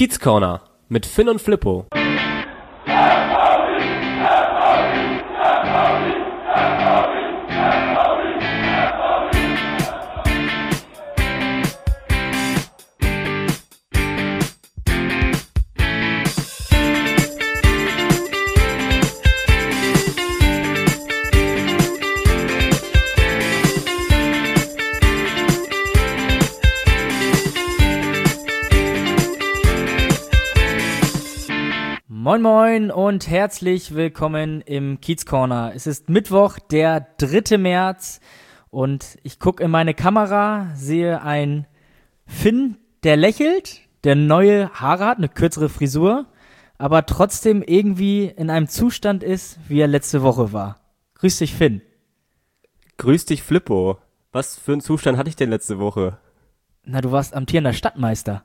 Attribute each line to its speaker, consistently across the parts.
Speaker 1: Kiez Corner mit Finn und Flippo.
Speaker 2: Moin Moin und herzlich willkommen im Kiez Corner. Es ist Mittwoch, der 3. März und ich gucke in meine Kamera, sehe einen Finn, der lächelt, der neue Haare hat, eine kürzere Frisur, aber trotzdem irgendwie in einem Zustand ist, wie er letzte Woche war. Grüß dich, Finn.
Speaker 1: Grüß dich, Flippo. Was für einen Zustand hatte ich denn letzte Woche?
Speaker 2: Na, du warst amtierender Stadtmeister.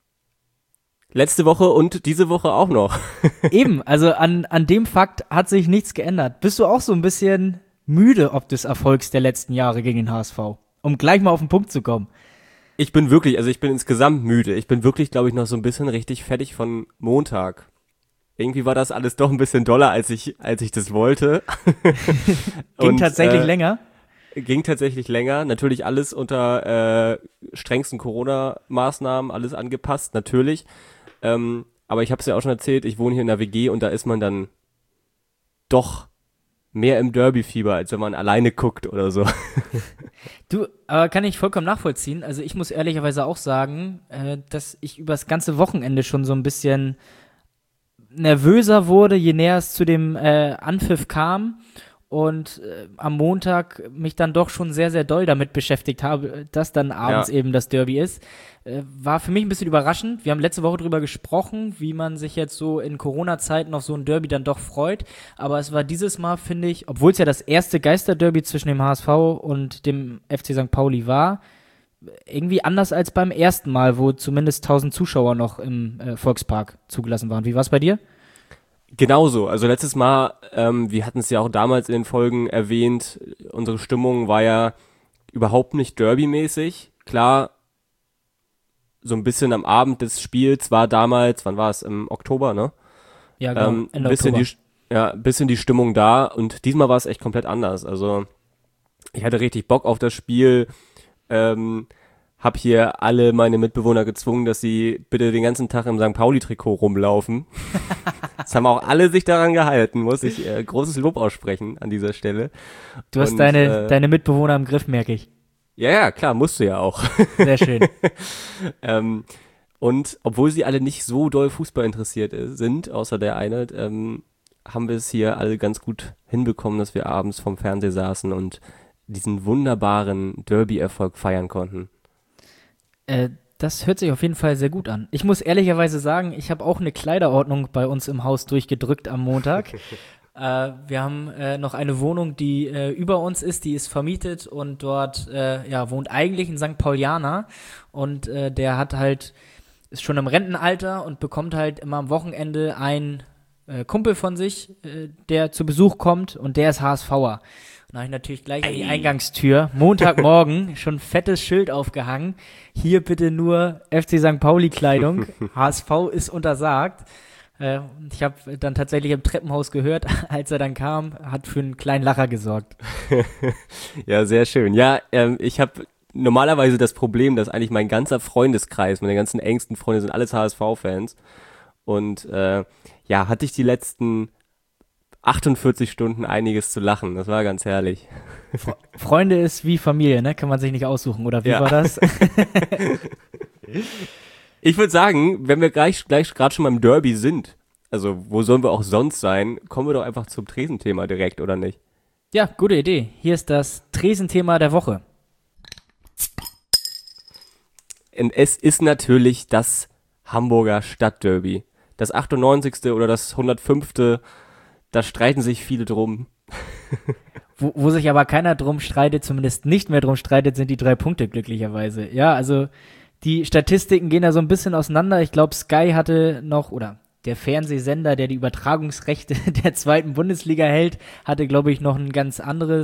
Speaker 1: Letzte Woche und diese Woche auch noch.
Speaker 2: Eben, also an dem Fakt hat sich nichts geändert. Bist du auch so ein bisschen müde ob des Erfolgs der letzten Jahre gegen den HSV? Um gleich mal auf den Punkt zu kommen.
Speaker 1: Ich bin insgesamt müde. Ich bin wirklich, glaube ich, noch so ein bisschen richtig fertig von Montag. Irgendwie war das alles doch ein bisschen doller, als ich das wollte.
Speaker 2: Ging tatsächlich länger?
Speaker 1: Ging tatsächlich länger. Natürlich alles unter strengsten Corona-Maßnahmen, alles angepasst, natürlich. Aber ich habe es ja auch schon erzählt, ich wohne hier in der WG und da ist man dann doch mehr im Derby-Fieber, als wenn man alleine guckt oder so.
Speaker 2: Du, kann ich vollkommen nachvollziehen. Also ich muss ehrlicherweise auch sagen, dass ich übers ganze Wochenende schon so ein bisschen nervöser wurde, je näher es zu dem Anpfiff kam. Und am Montag mich dann doch schon sehr, sehr doll damit beschäftigt habe, dass dann abends eben das Derby ist. War für mich ein bisschen überraschend. Wir haben letzte Woche drüber gesprochen, wie man sich jetzt so in Corona-Zeiten auf so ein Derby dann doch freut. Aber es war dieses Mal, finde ich, obwohl es ja das erste Geisterderby zwischen dem HSV und dem FC St. Pauli war, irgendwie anders als beim ersten Mal, wo zumindest 1000 Zuschauer noch im Volkspark zugelassen waren. Wie war es bei dir?
Speaker 1: Genauso, also letztes Mal, wir hatten es ja auch damals in den Folgen erwähnt, unsere Stimmung war ja überhaupt nicht derbymäßig. Klar, so ein bisschen am Abend des Spiels war damals, wann war es, im Oktober, ne?
Speaker 2: Ja, genau, Ende
Speaker 1: Oktober. Bisschen die Stimmung da und diesmal war es echt komplett anders. Also ich hatte richtig Bock auf das Spiel, hab hier alle meine Mitbewohner gezwungen, dass sie bitte den ganzen Tag im St. Pauli-Trikot rumlaufen. Das haben auch alle sich daran gehalten, muss ich großes Lob aussprechen an dieser Stelle.
Speaker 2: Du hast deine Mitbewohner im Griff, merke ich.
Speaker 1: Ja, klar, musst du ja auch.
Speaker 2: Sehr schön.
Speaker 1: Und obwohl sie alle nicht so doll Fußball interessiert sind, außer der eine, haben wir es hier alle ganz gut hinbekommen, dass wir abends vorm Fernseher saßen und diesen wunderbaren Derby-Erfolg feiern konnten.
Speaker 2: Das hört sich auf jeden Fall sehr gut an. Ich muss ehrlicherweise sagen, ich habe auch eine Kleiderordnung bei uns im Haus durchgedrückt am Montag. Wir haben noch eine Wohnung, die über uns ist, die ist vermietet und dort wohnt eigentlich ein St. Paulianer und der ist schon im Rentenalter und bekommt halt immer am Wochenende einen Kumpel von sich, der zu Besuch kommt und der ist HSVer. Und da habe ich natürlich gleich an die Eingangstür, Montagmorgen, schon ein fettes Schild aufgehangen. Hier bitte nur FC St. Pauli-Kleidung. HSV ist untersagt. Ich habe dann tatsächlich im Treppenhaus gehört, als er dann kam, hat für einen kleinen Lacher gesorgt.
Speaker 1: Ja, sehr schön. Ja, ich habe normalerweise das Problem, dass eigentlich mein ganzer Freundeskreis, meine ganzen engsten Freunde sind alles HSV-Fans. Und hatte ich die letzten 48 Stunden einiges zu lachen. Das war ganz herrlich.
Speaker 2: Freunde ist wie Familie, ne? Kann man sich nicht aussuchen, oder wie war das?
Speaker 1: Ich würde sagen, wenn wir gleich gerade schon beim Derby sind, also wo sollen wir auch sonst sein, kommen wir doch einfach zum Tresenthema direkt, oder nicht?
Speaker 2: Ja, gute Idee. Hier ist das Tresenthema der Woche.
Speaker 1: Und es ist natürlich das Hamburger Stadtderby. Das 98. oder das 105. Da streiten sich viele drum.
Speaker 2: Wo sich aber keiner drum streitet, zumindest nicht mehr drum streitet, sind die 3 Punkte glücklicherweise. Ja, also die Statistiken gehen da so ein bisschen auseinander. Ich glaube, Sky hatte noch, oder der Fernsehsender, der die Übertragungsrechte der 2. Bundesliga hält, hatte, glaube ich, noch eine ganz andere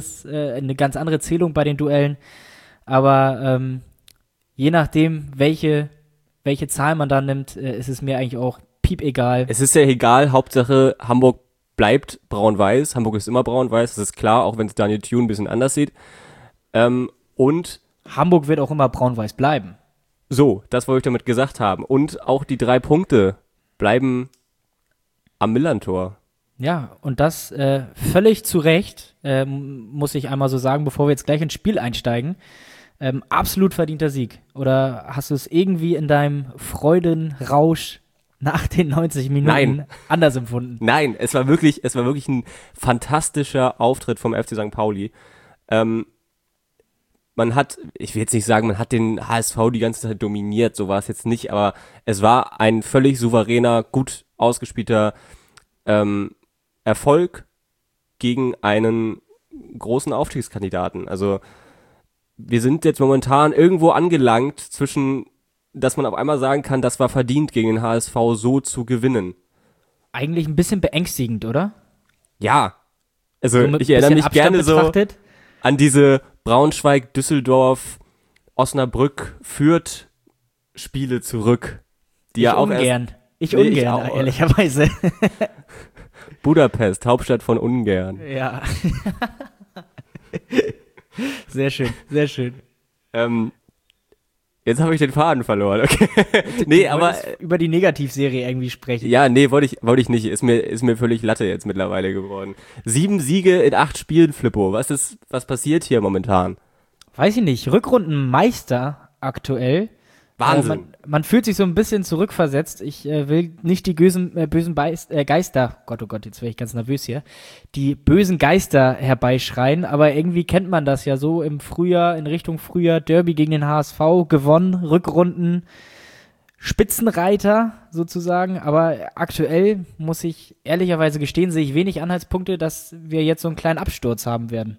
Speaker 2: Zählung bei den Duellen. Aber je nachdem, welche welche Zahl man da nimmt, ist es mir eigentlich auch piep egal.
Speaker 1: Es ist ja egal, Hauptsache Hamburg bleibt braun-weiß. Hamburg ist immer braun-weiß, das ist klar, auch wenn es Daniel Thune ein bisschen anders sieht. Und
Speaker 2: Hamburg wird auch immer braun-weiß bleiben.
Speaker 1: so, das wollte ich damit gesagt haben. Und auch die 3 Punkte bleiben am Millern-Tor.
Speaker 2: Ja, und das völlig zu Recht, muss ich einmal so sagen, bevor wir jetzt gleich ins Spiel einsteigen. Absolut verdienter Sieg. Oder hast du es irgendwie in deinem Freudenrausch nach den 90 Minuten anders empfunden?
Speaker 1: Nein, es war wirklich ein fantastischer Auftritt vom FC St. Pauli. Man hat, ich will jetzt nicht sagen, man hat den HSV die ganze Zeit dominiert, so war es jetzt nicht, aber es war ein völlig souveräner, gut ausgespielter Erfolg gegen einen großen Aufstiegskandidaten. Also wir sind jetzt momentan irgendwo angelangt zwischen, dass man auf einmal sagen kann, das war verdient, gegen den HSV so zu gewinnen.
Speaker 2: Eigentlich ein bisschen beängstigend, oder?
Speaker 1: Ja, also
Speaker 2: So mit
Speaker 1: ich erinnere
Speaker 2: bisschen
Speaker 1: mich
Speaker 2: Abstand
Speaker 1: gerne so
Speaker 2: betrachtet.
Speaker 1: an diese Braunschweig, Düsseldorf, Osnabrück, Fürth Spiele zurück, die ja auch
Speaker 2: ungern. Ich
Speaker 1: Nee, ich
Speaker 2: ungern,
Speaker 1: auch.
Speaker 2: ehrlicherweise.
Speaker 1: Budapest, Hauptstadt von Ungarn.
Speaker 2: Ja. Sehr schön, sehr schön.
Speaker 1: Jetzt habe ich den Faden verloren, okay. Nee,
Speaker 2: Du
Speaker 1: aber
Speaker 2: wolltest über die Negativserie irgendwie sprechen.
Speaker 1: ja, nee, wollte ich nicht. Ist mir völlig Latte jetzt mittlerweile geworden. 7 Siege in 8 Spielen, Flippo. Was passiert hier momentan?
Speaker 2: Weiß ich nicht, Rückrundenmeister aktuell.
Speaker 1: Wahnsinn.
Speaker 2: Man fühlt sich so ein bisschen zurückversetzt. Ich will nicht die bösen Geister, oh Gott, jetzt wäre ich ganz nervös hier, die bösen Geister herbeischreien, aber irgendwie kennt man das ja so im Frühjahr, in Richtung Frühjahr, Derby gegen den HSV, gewonnen, Rückrunden, Spitzenreiter sozusagen, aber aktuell, muss ich ehrlicherweise gestehen, sehe ich wenig Anhaltspunkte, dass wir jetzt so einen kleinen Absturz haben werden.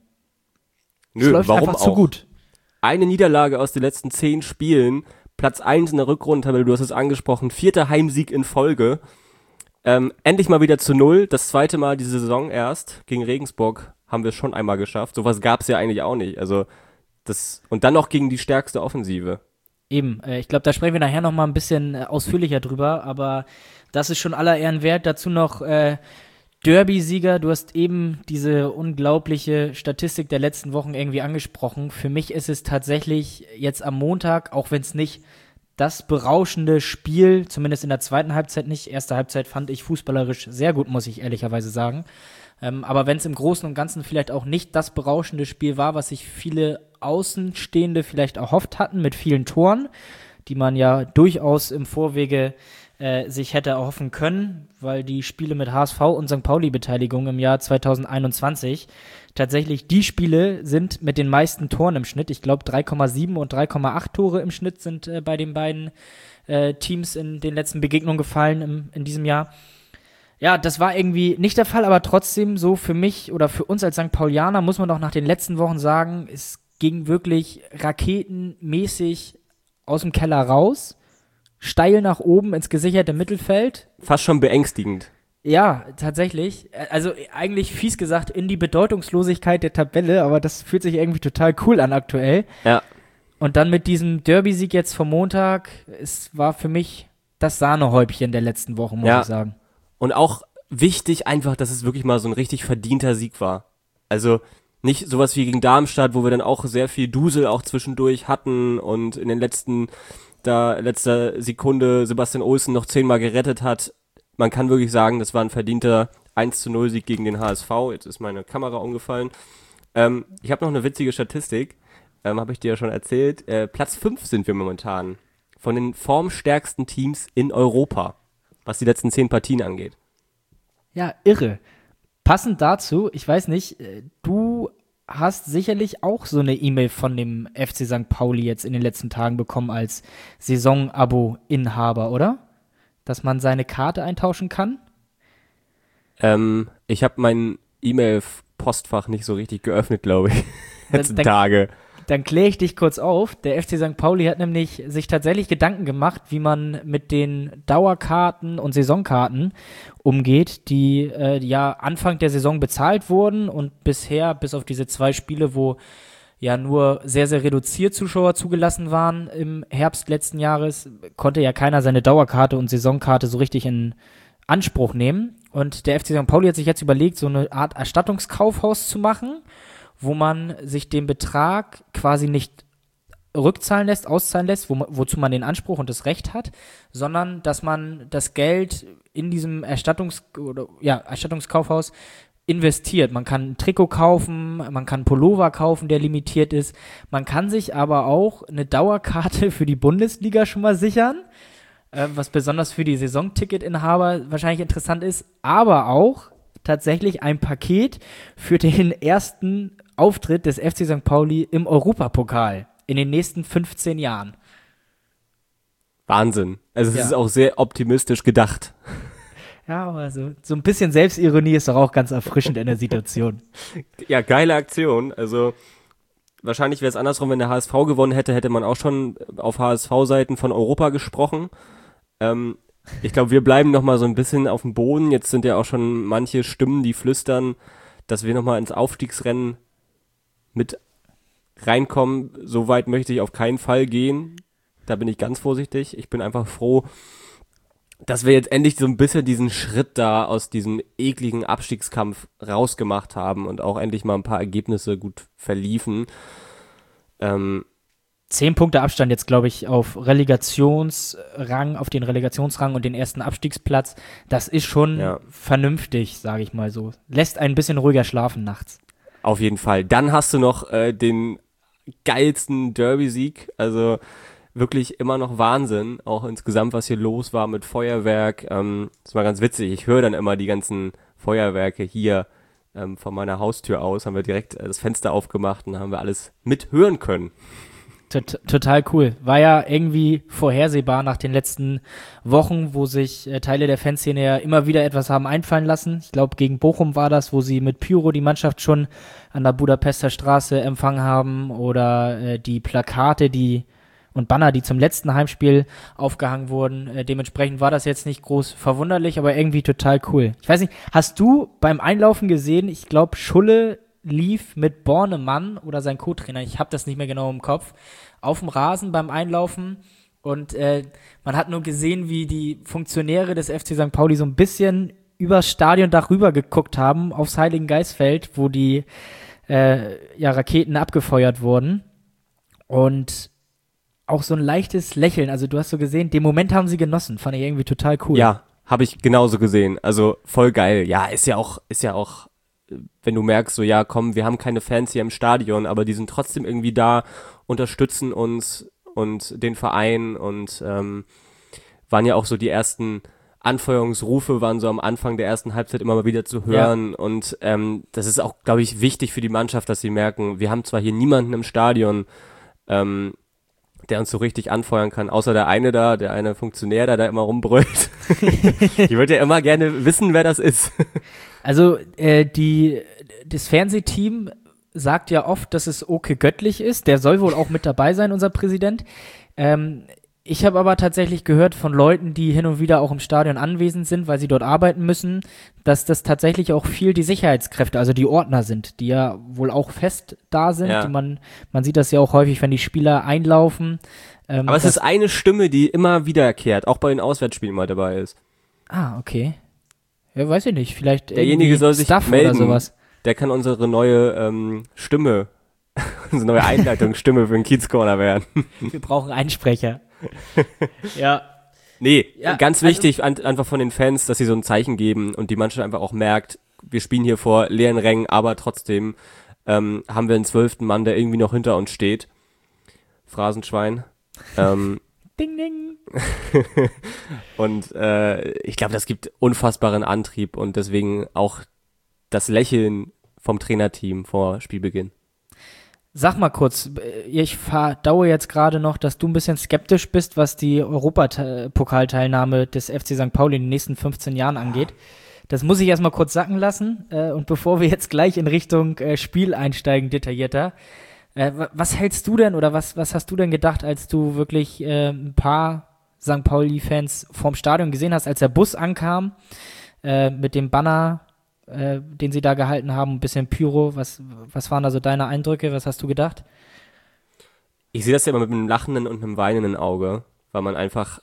Speaker 2: Es
Speaker 1: Nö,
Speaker 2: läuft
Speaker 1: warum
Speaker 2: einfach zu
Speaker 1: auch?
Speaker 2: gut.
Speaker 1: Eine Niederlage aus den letzten 10 Spielen, Platz 1 in der Rückrundentabelle, du hast es angesprochen, 4. Heimsieg in Folge. Endlich mal wieder zu 0, das 2. Mal diese Saison erst. Gegen Regensburg haben wir es schon einmal geschafft. Sowas gab es ja eigentlich auch nicht. Also und dann noch gegen die stärkste Offensive.
Speaker 2: Eben, ich glaube, da sprechen wir nachher noch mal ein bisschen ausführlicher drüber, aber das ist schon aller Ehren wert. Dazu noch Derby-Sieger. Du hast eben diese unglaubliche Statistik der letzten Wochen irgendwie angesprochen. Für mich ist es tatsächlich jetzt am Montag, auch wenn es nicht das berauschende Spiel, zumindest in der zweiten Halbzeit nicht. Erste Halbzeit fand ich fußballerisch sehr gut, muss ich ehrlicherweise sagen. Aber wenn es im Großen und Ganzen vielleicht auch nicht das berauschende Spiel war, was sich viele Außenstehende vielleicht erhofft hatten mit vielen Toren, die man ja durchaus im Vorwege sich hätte erhoffen können, weil die Spiele mit HSV und St. Pauli-Beteiligung im Jahr 2021 tatsächlich die Spiele sind mit den meisten Toren im Schnitt. Ich glaube 3,7 und 3,8 Tore im Schnitt sind bei den beiden Teams in den letzten Begegnungen gefallen in diesem Jahr. Ja, das war irgendwie nicht der Fall, aber trotzdem so für mich oder für uns als St. Paulianer muss man doch nach den letzten Wochen sagen, es ging wirklich raketenmäßig aus dem Keller raus, steil nach oben ins gesicherte Mittelfeld.
Speaker 1: Fast schon beängstigend.
Speaker 2: Ja, tatsächlich. Also eigentlich fies gesagt in die Bedeutungslosigkeit der Tabelle, aber das fühlt sich irgendwie total cool an aktuell.
Speaker 1: Ja.
Speaker 2: Und dann mit diesem Derby-Sieg jetzt vom Montag, es war für mich das Sahnehäubchen der letzten Woche, muss ich sagen.
Speaker 1: Und auch wichtig einfach, dass es wirklich mal so ein richtig verdienter Sieg war. Also nicht sowas wie gegen Darmstadt, wo wir dann auch sehr viel Dusel auch zwischendurch hatten und in den letzter Sekunde Sebastian Olsen noch 10-mal gerettet hat. Man kann wirklich sagen, das war ein verdienter 1:0 Sieg gegen den HSV. Jetzt ist meine Kamera umgefallen. Ich habe noch eine witzige Statistik, habe ich dir ja schon erzählt. Platz 5 sind wir momentan von den formstärksten Teams in Europa, was die letzten 10 Partien angeht.
Speaker 2: Ja, irre. Passend dazu, ich weiß nicht, du hast sicherlich auch so eine E-Mail von dem FC St. Pauli jetzt in den letzten Tagen bekommen als Saisonabo-Inhaber, oder? Dass man seine Karte eintauschen kann?
Speaker 1: Ich habe mein E-Mail-Postfach nicht so richtig geöffnet, glaube ich, letzten Tage.
Speaker 2: Dann kläre ich dich kurz auf. Der FC St. Pauli hat nämlich sich tatsächlich Gedanken gemacht, wie man mit den Dauerkarten und Saisonkarten umgeht, die ja Anfang der Saison bezahlt wurden und bisher, bis auf diese 2 Spiele, wo ja nur sehr, sehr reduziert Zuschauer zugelassen waren im Herbst letzten Jahres, konnte ja keiner seine Dauerkarte und Saisonkarte so richtig in Anspruch nehmen. Und der FC St. Pauli hat sich jetzt überlegt, so eine Art Erstattungskaufhaus zu machen, wo man sich den Betrag quasi nicht rückzahlen lässt, auszahlen lässt, wozu man den Anspruch und das Recht hat, sondern dass man das Geld in diesem Erstattungskaufhaus investiert. Man kann ein Trikot kaufen, man kann einen Pullover kaufen, der limitiert ist. Man kann sich aber auch eine Dauerkarte für die Bundesliga schon mal sichern, was besonders für die Saisonticketinhaber wahrscheinlich interessant ist, aber auch tatsächlich ein Paket für den ersten Auftritt des FC St. Pauli im Europapokal in den nächsten 15 Jahren.
Speaker 1: Wahnsinn. Also es ist auch sehr optimistisch gedacht.
Speaker 2: Ja, aber so ein bisschen Selbstironie ist doch auch ganz erfrischend in der Situation.
Speaker 1: Ja, geile Aktion. Also wahrscheinlich wäre es andersrum, wenn der HSV gewonnen hätte, hätte man auch schon auf HSV-Seiten von Europa gesprochen. Ich glaube, wir bleiben noch mal so ein bisschen auf dem Boden. Jetzt sind ja auch schon manche Stimmen, die flüstern, dass wir noch mal ins Aufstiegsrennen mit reinkommen. So weit möchte ich auf keinen Fall gehen. Da bin ich ganz vorsichtig. Ich bin einfach froh, dass wir jetzt endlich so ein bisschen diesen Schritt da aus diesem ekligen Abstiegskampf rausgemacht haben und auch endlich mal ein paar Ergebnisse gut verliefen.
Speaker 2: 10 Punkte Abstand jetzt, glaube ich, auf den Relegationsrang und den ersten Abstiegsplatz. Das ist schon vernünftig, sage ich mal so. Lässt ein bisschen ruhiger schlafen nachts.
Speaker 1: Auf jeden Fall. Dann hast du noch den geilsten Derby-Sieg. Also wirklich immer noch Wahnsinn. Auch insgesamt, was hier los war mit Feuerwerk. Das war ganz witzig. Ich höre dann immer die ganzen Feuerwerke hier von meiner Haustür aus. Haben wir direkt das Fenster aufgemacht und haben wir alles mithören können.
Speaker 2: Total cool. War ja irgendwie vorhersehbar nach den letzten Wochen, wo sich Teile der Fanszene ja immer wieder etwas haben einfallen lassen. Ich glaube, gegen Bochum war das, wo sie mit Pyro die Mannschaft schon an der Budapester Straße empfangen haben, oder die Plakate, und Banner, die zum letzten Heimspiel aufgehangen wurden. Dementsprechend war das jetzt nicht groß verwunderlich, aber irgendwie total cool. Ich weiß nicht, hast du beim Einlaufen gesehen, ich glaube, Schulle lief mit Bornemann oder sein Co-Trainer, ich habe das nicht mehr genau im Kopf, auf dem Rasen beim Einlaufen, und man hat nur gesehen, wie die Funktionäre des FC St. Pauli so ein bisschen übers Stadiondach rüber geguckt haben, aufs Heiligengeistfeld, wo die Raketen abgefeuert wurden, und auch so ein leichtes Lächeln, also du hast so gesehen, den Moment haben sie genossen, fand ich irgendwie total cool.
Speaker 1: Ja, habe ich genauso gesehen, also voll geil. Ja, ist ja auch, wenn du merkst, so ja, komm, wir haben keine Fans hier im Stadion, aber die sind trotzdem irgendwie da, unterstützen uns und den Verein, und waren ja auch so die ersten Anfeuerungsrufe, waren so am Anfang der ersten Halbzeit immer mal wieder zu hören, und das ist auch, glaube ich, wichtig für die Mannschaft, dass sie merken, wir haben zwar hier niemanden im Stadion, der uns so richtig anfeuern kann, außer der eine Funktionär, der da immer rumbrüllt. Ich würde ja immer gerne wissen, wer das ist.
Speaker 2: Also das Fernsehteam sagt ja oft, dass es Oke Göttlich ist. Der soll wohl auch mit dabei sein, unser Präsident. Ich habe aber tatsächlich gehört von Leuten, die hin und wieder auch im Stadion anwesend sind, weil sie dort arbeiten müssen, dass das tatsächlich auch viel die Sicherheitskräfte, also die Ordner sind, die ja wohl auch fest da sind.
Speaker 1: Ja.
Speaker 2: Die man sieht das ja auch häufig, wenn die Spieler einlaufen.
Speaker 1: Aber es ist eine Stimme, die immer wiederkehrt, auch bei den Auswärtsspielen mal dabei ist.
Speaker 2: Ah, okay. Ja, weiß ich nicht. Vielleicht
Speaker 1: derjenige soll sich
Speaker 2: Stuff
Speaker 1: melden.
Speaker 2: Oder sowas.
Speaker 1: Der kann unsere neue Stimme, unsere neue Einleitungsstimme für den Kiezcorner werden.
Speaker 2: Wir brauchen einen Sprecher. Ja.
Speaker 1: Nee, ganz wichtig, einfach von den Fans, dass sie so ein Zeichen geben und die Mannschaft einfach auch merkt, wir spielen hier vor leeren Rängen, aber trotzdem haben wir einen 12. Mann, der irgendwie noch hinter uns steht. Phrasenschwein.
Speaker 2: Ding, ding.
Speaker 1: Und ich glaube, das gibt unfassbaren Antrieb und deswegen auch das Lächeln vom Trainerteam vor Spielbeginn.
Speaker 2: Sag mal kurz, ich verdaue jetzt gerade noch, dass du ein bisschen skeptisch bist, was die Europapokalteilnahme des FC St. Pauli in den nächsten 15 Jahren angeht. Das muss ich erstmal kurz sacken lassen. Und bevor wir jetzt gleich in Richtung Spiel einsteigen, detaillierter, was hältst du denn oder was hast du denn gedacht, als du wirklich ein paar St. Pauli-Fans vorm Stadion gesehen hast, als der Bus ankam mit dem Banner den sie da gehalten haben, ein bisschen Pyro. Was waren da so deine Eindrücke? Was hast du gedacht?
Speaker 1: Ich sehe das ja immer mit einem lachenden und einem weinenden Auge, weil man einfach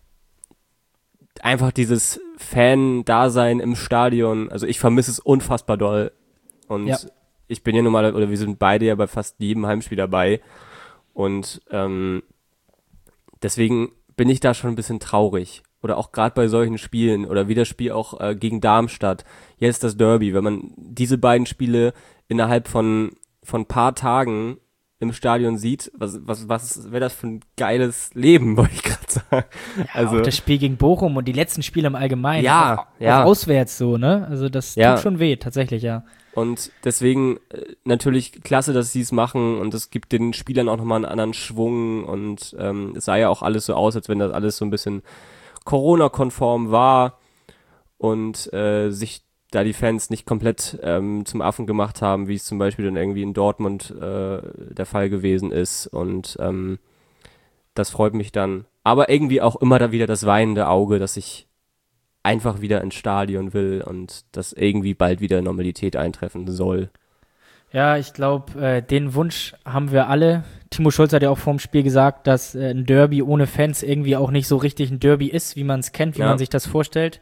Speaker 1: dieses Fan-Dasein im Stadion, also ich vermisse es unfassbar doll. Und
Speaker 2: Ja.
Speaker 1: ich bin ja nun mal, oder wir sind beide ja bei fast jedem Heimspiel dabei. Und deswegen bin ich da schon ein bisschen traurig. Oder auch gerade bei solchen Spielen oder wie das Spiel auch gegen Darmstadt. Jetzt das Derby, wenn man diese beiden Spiele innerhalb von ein paar Tagen im Stadion sieht, was wäre das für ein geiles Leben, wollte ich gerade sagen.
Speaker 2: Ja, auch das Spiel gegen Bochum und die letzten Spiele im Allgemeinen.
Speaker 1: Ja,
Speaker 2: auch auswärts so, ne? Also das tut schon weh, tatsächlich, ja.
Speaker 1: Und deswegen natürlich klasse, dass sie es machen und es gibt den Spielern auch nochmal einen anderen Schwung und es sah ja auch alles so aus, als wenn das alles so ein bisschen Corona-konform war und sich da die Fans nicht komplett zum Affen gemacht haben, wie es zum Beispiel dann irgendwie in Dortmund der Fall gewesen ist und das freut mich dann. Aber irgendwie auch immer da wieder das weinende Auge, dass ich einfach wieder ins Stadion will und dass irgendwie bald wieder Normalität eintreffen soll.
Speaker 2: Ja, ich glaube, den Wunsch haben wir alle. Timo Schulz hat ja auch vor dem Spiel gesagt, dass ein Derby ohne Fans irgendwie auch nicht so richtig ein Derby ist, wie man es kennt, wie man sich das vorstellt.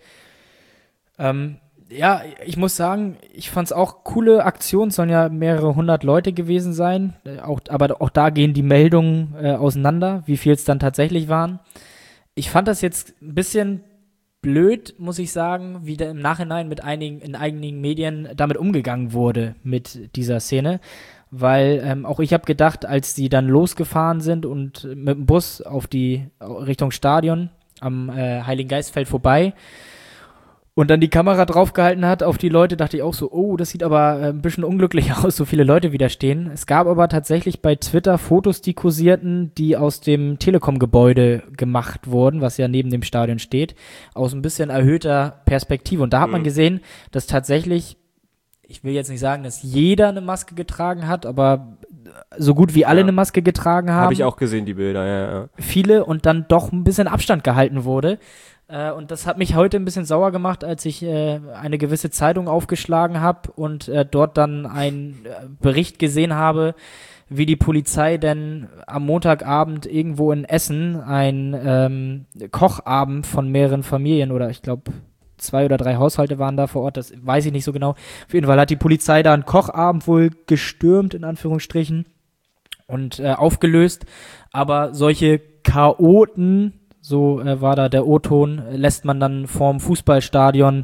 Speaker 2: Ja, ich muss sagen, ich fand es auch coole Aktion, sollen ja mehrere hundert Leute gewesen sein, aber auch da gehen die Meldungen auseinander, wie viel es dann tatsächlich waren. Ich fand das jetzt ein bisschen blöd, muss ich sagen, wie da im Nachhinein in einigen Medien damit umgegangen wurde mit dieser Szene, weil auch ich habe gedacht, als die dann losgefahren sind und mit dem Bus auf die Richtung Stadion am Heiligengeistfeld vorbei und dann die Kamera draufgehalten hat auf die Leute, dachte ich auch so, oh, das sieht aber ein bisschen unglücklich aus, so viele Leute wieder stehen. Es gab aber tatsächlich bei Twitter Fotos, die kursierten, die aus dem Telekom-Gebäude gemacht wurden, was ja neben dem Stadion steht, aus ein bisschen erhöhter Perspektive. Und da hat man gesehen, dass tatsächlich, ich will jetzt nicht sagen, dass jeder eine Maske getragen hat, aber so gut wie alle eine Maske getragen haben.
Speaker 1: Habe ich auch gesehen, die Bilder, ja.
Speaker 2: Viele und dann doch ein bisschen Abstand gehalten wurde. Und das hat mich heute ein bisschen sauer gemacht, als ich eine gewisse Zeitung aufgeschlagen habe und dort dann einen Bericht gesehen habe, wie die Polizei denn am Montagabend irgendwo in Essen ein Kochabend von mehreren Familien oder ich glaube 2 oder 3 Haushalte waren da vor Ort, das weiß ich nicht so genau. Auf jeden Fall hat die Polizei da einen Kochabend wohl gestürmt, in Anführungsstrichen, und aufgelöst. Aber solche Chaoten, so war da der O-Ton, lässt man dann vorm Fußballstadion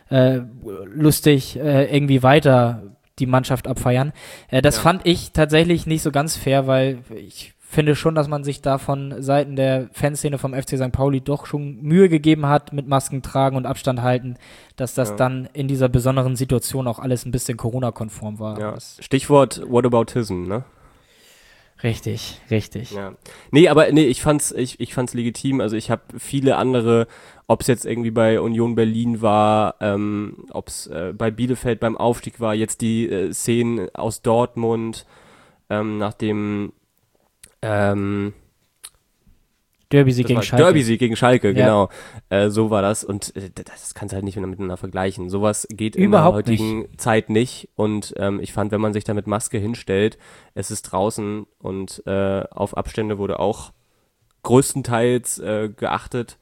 Speaker 2: lustig irgendwie weiter die Mannschaft abfeiern. Das fand ich tatsächlich nicht so ganz fair, weil ich finde schon, dass man sich da von Seiten der Fanszene vom FC St. Pauli doch schon Mühe gegeben hat mit Masken tragen und Abstand halten, dass das dann in dieser besonderen Situation auch alles ein bisschen Corona-konform war.
Speaker 1: Ja. Stichwort Whataboutism, ne?
Speaker 2: Richtig.
Speaker 1: Ja. Ich fand's legitim. Also ich habe viele andere, ob es jetzt irgendwie bei Union Berlin war, ob es bei Bielefeld beim Aufstieg war, jetzt die Szenen aus Dortmund, nach dem
Speaker 2: Derby-Sieg gegen Schalke.
Speaker 1: Derby-Sieg gegen Schalke, genau. So war das und das kannst du halt nicht miteinander vergleichen. Sowas geht
Speaker 2: Überhaupt
Speaker 1: in der heutigen Zeit nicht und ich fand, wenn man sich da mit Maske hinstellt, es ist draußen und auf Abstände wurde auch größtenteils geachtet.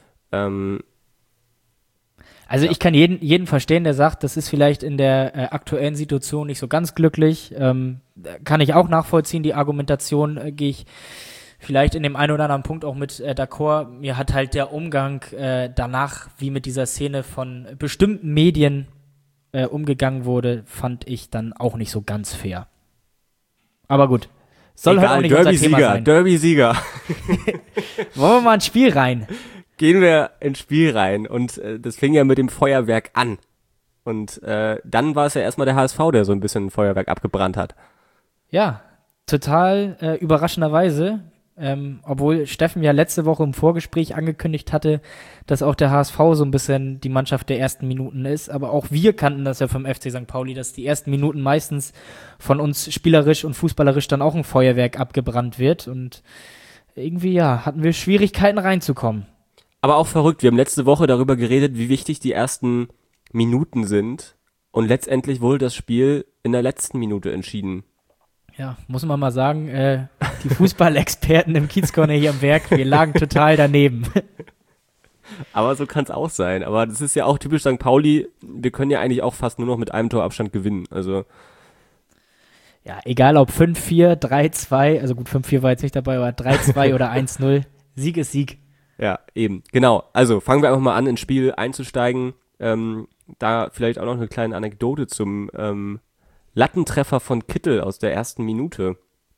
Speaker 2: Also ich kann jeden verstehen, der sagt, das ist vielleicht in der aktuellen Situation nicht so ganz glücklich. Kann ich auch nachvollziehen, die Argumentation gehe ich vielleicht in dem einen oder anderen Punkt auch mit d'accord. Mir hat halt der Umgang danach, wie mit dieser Szene von bestimmten Medien umgegangen wurde, fand ich dann auch nicht so ganz fair. Aber gut, soll halt auch nicht unser Thema sein.
Speaker 1: Derby-Sieger.
Speaker 2: Wollen wir mal ins Spiel rein?
Speaker 1: Gehen wir ins Spiel rein und das fing ja mit dem Feuerwerk an. Und dann war es ja erstmal der HSV, der so ein bisschen Feuerwerk abgebrannt hat.
Speaker 2: Ja, total überraschenderweise. Obwohl Steffen ja letzte Woche im Vorgespräch angekündigt hatte, dass auch der HSV so ein bisschen die Mannschaft der ersten Minuten ist. Aber auch wir kannten das ja vom FC St. Pauli, dass die ersten Minuten meistens von uns spielerisch und fußballerisch dann auch ein Feuerwerk abgebrannt wird. Und irgendwie, hatten wir Schwierigkeiten reinzukommen.
Speaker 1: Aber auch verrückt, wir haben letzte Woche darüber geredet, wie wichtig die ersten Minuten sind. Und letztendlich wurde das Spiel in der letzten Minute entschieden.
Speaker 2: Ja, muss man mal sagen, die Fußballexperten im Kiezkorner hier am Werk, wir lagen total daneben.
Speaker 1: Aber so kann es auch sein. Aber das ist ja auch typisch St. Pauli. Wir können ja eigentlich auch fast nur noch mit einem Torabstand gewinnen. Also
Speaker 2: Ja, egal ob 5-4, 3-2, also gut, 5-4 war jetzt nicht dabei, aber 3-2 oder 1-0, Sieg ist Sieg.
Speaker 1: ja, eben. Genau. Also fangen wir einfach mal an, ins Spiel einzusteigen. Da vielleicht auch noch eine kleine Anekdote zum Lattentreffer von Kittel aus der ersten Minute.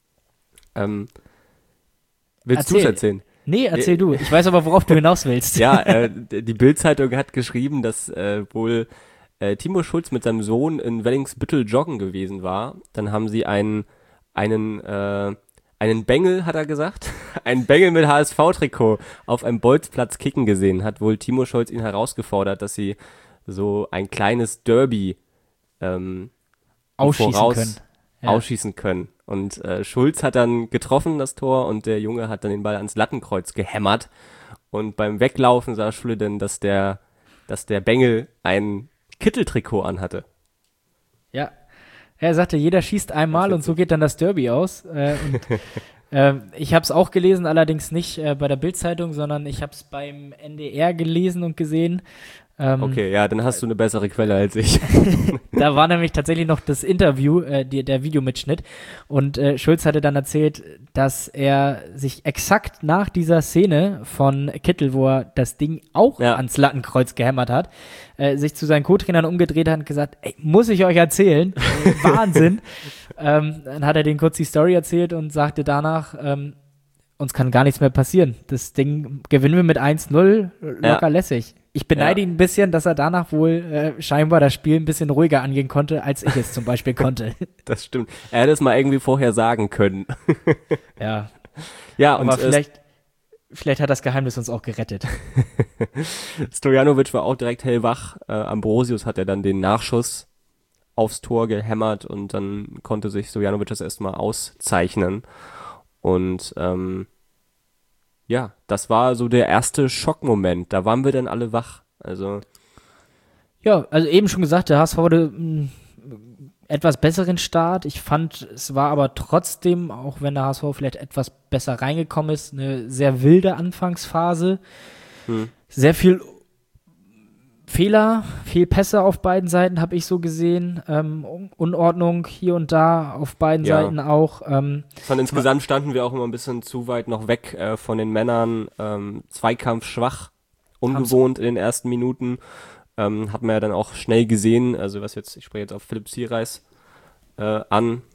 Speaker 1: Willst du es erzählen?
Speaker 2: Nee, erzähl du. Ich weiß aber, worauf du hinaus willst.
Speaker 1: Ja, die Bild-Zeitung hat geschrieben, dass wohl Timo Schulz mit seinem Sohn in Wellingsbüttel joggen gewesen war. Dann haben sie einen Bengel, hat er gesagt, einen Bengel mit HSV-Trikot auf einem Bolzplatz kicken gesehen. Hat wohl Timo Schulz ihn herausgefordert, dass sie so ein kleines Derby ausschießen können. Und Schulz hat dann getroffen, das Tor, und der Junge hat dann den Ball ans Lattenkreuz gehämmert. Und beim Weglaufen sah Schule dann, dass der Bengel ein Kitteltrikot anhatte.
Speaker 2: Ja, er sagte, jeder schießt einmal und so geht dann das Derby aus. Ich habe es auch gelesen, allerdings nicht bei der Bild-Zeitung, sondern ich habe es beim NDR gelesen und gesehen.
Speaker 1: Okay, ja, dann hast du eine bessere Quelle als ich.
Speaker 2: Da war nämlich tatsächlich noch das Interview, der Videomitschnitt, und Schulz hatte dann erzählt, dass er sich exakt nach dieser Szene von Kittel, wo er das Ding auch ans Lattenkreuz gehämmert hat, sich zu seinen Co-Trainern umgedreht hat und gesagt, ey, muss ich euch erzählen? Wahnsinn. Dann hat er denen kurz die Story erzählt und sagte danach, uns kann gar nichts mehr passieren. Das Ding gewinnen wir mit 1-0 locker lässig. Ich beneide ihn ein bisschen, dass er danach wohl scheinbar das Spiel ein bisschen ruhiger angehen konnte, als ich es zum Beispiel konnte.
Speaker 1: Das stimmt. Er hätte es mal irgendwie vorher sagen können.
Speaker 2: Ja.
Speaker 1: Ja,
Speaker 2: aber vielleicht hat das Geheimnis uns auch gerettet.
Speaker 1: Stojanovic war auch direkt hellwach. Ambrosius hat ja dann den Nachschuss aufs Tor gehämmert und dann konnte sich Stojanovic das erstmal auszeichnen. Und ja, das war so der erste Schockmoment. Da waren wir dann alle wach. Also
Speaker 2: eben schon gesagt, der HSV hatte einen etwas besseren Start. Ich fand, es war aber trotzdem, auch wenn der HSV vielleicht etwas besser reingekommen ist, eine sehr wilde Anfangsphase. Sehr viel Fehler, Fehlpässe auf beiden Seiten habe ich so gesehen. Unordnung hier und da auf beiden Seiten auch.
Speaker 1: Insgesamt standen wir auch immer ein bisschen zu weit noch weg von den Männern. Zweikampf schwach, ungewohnt in den ersten Minuten. Hat man ja dann auch schnell gesehen. Also ich spreche jetzt auf Philipp Sierreis an,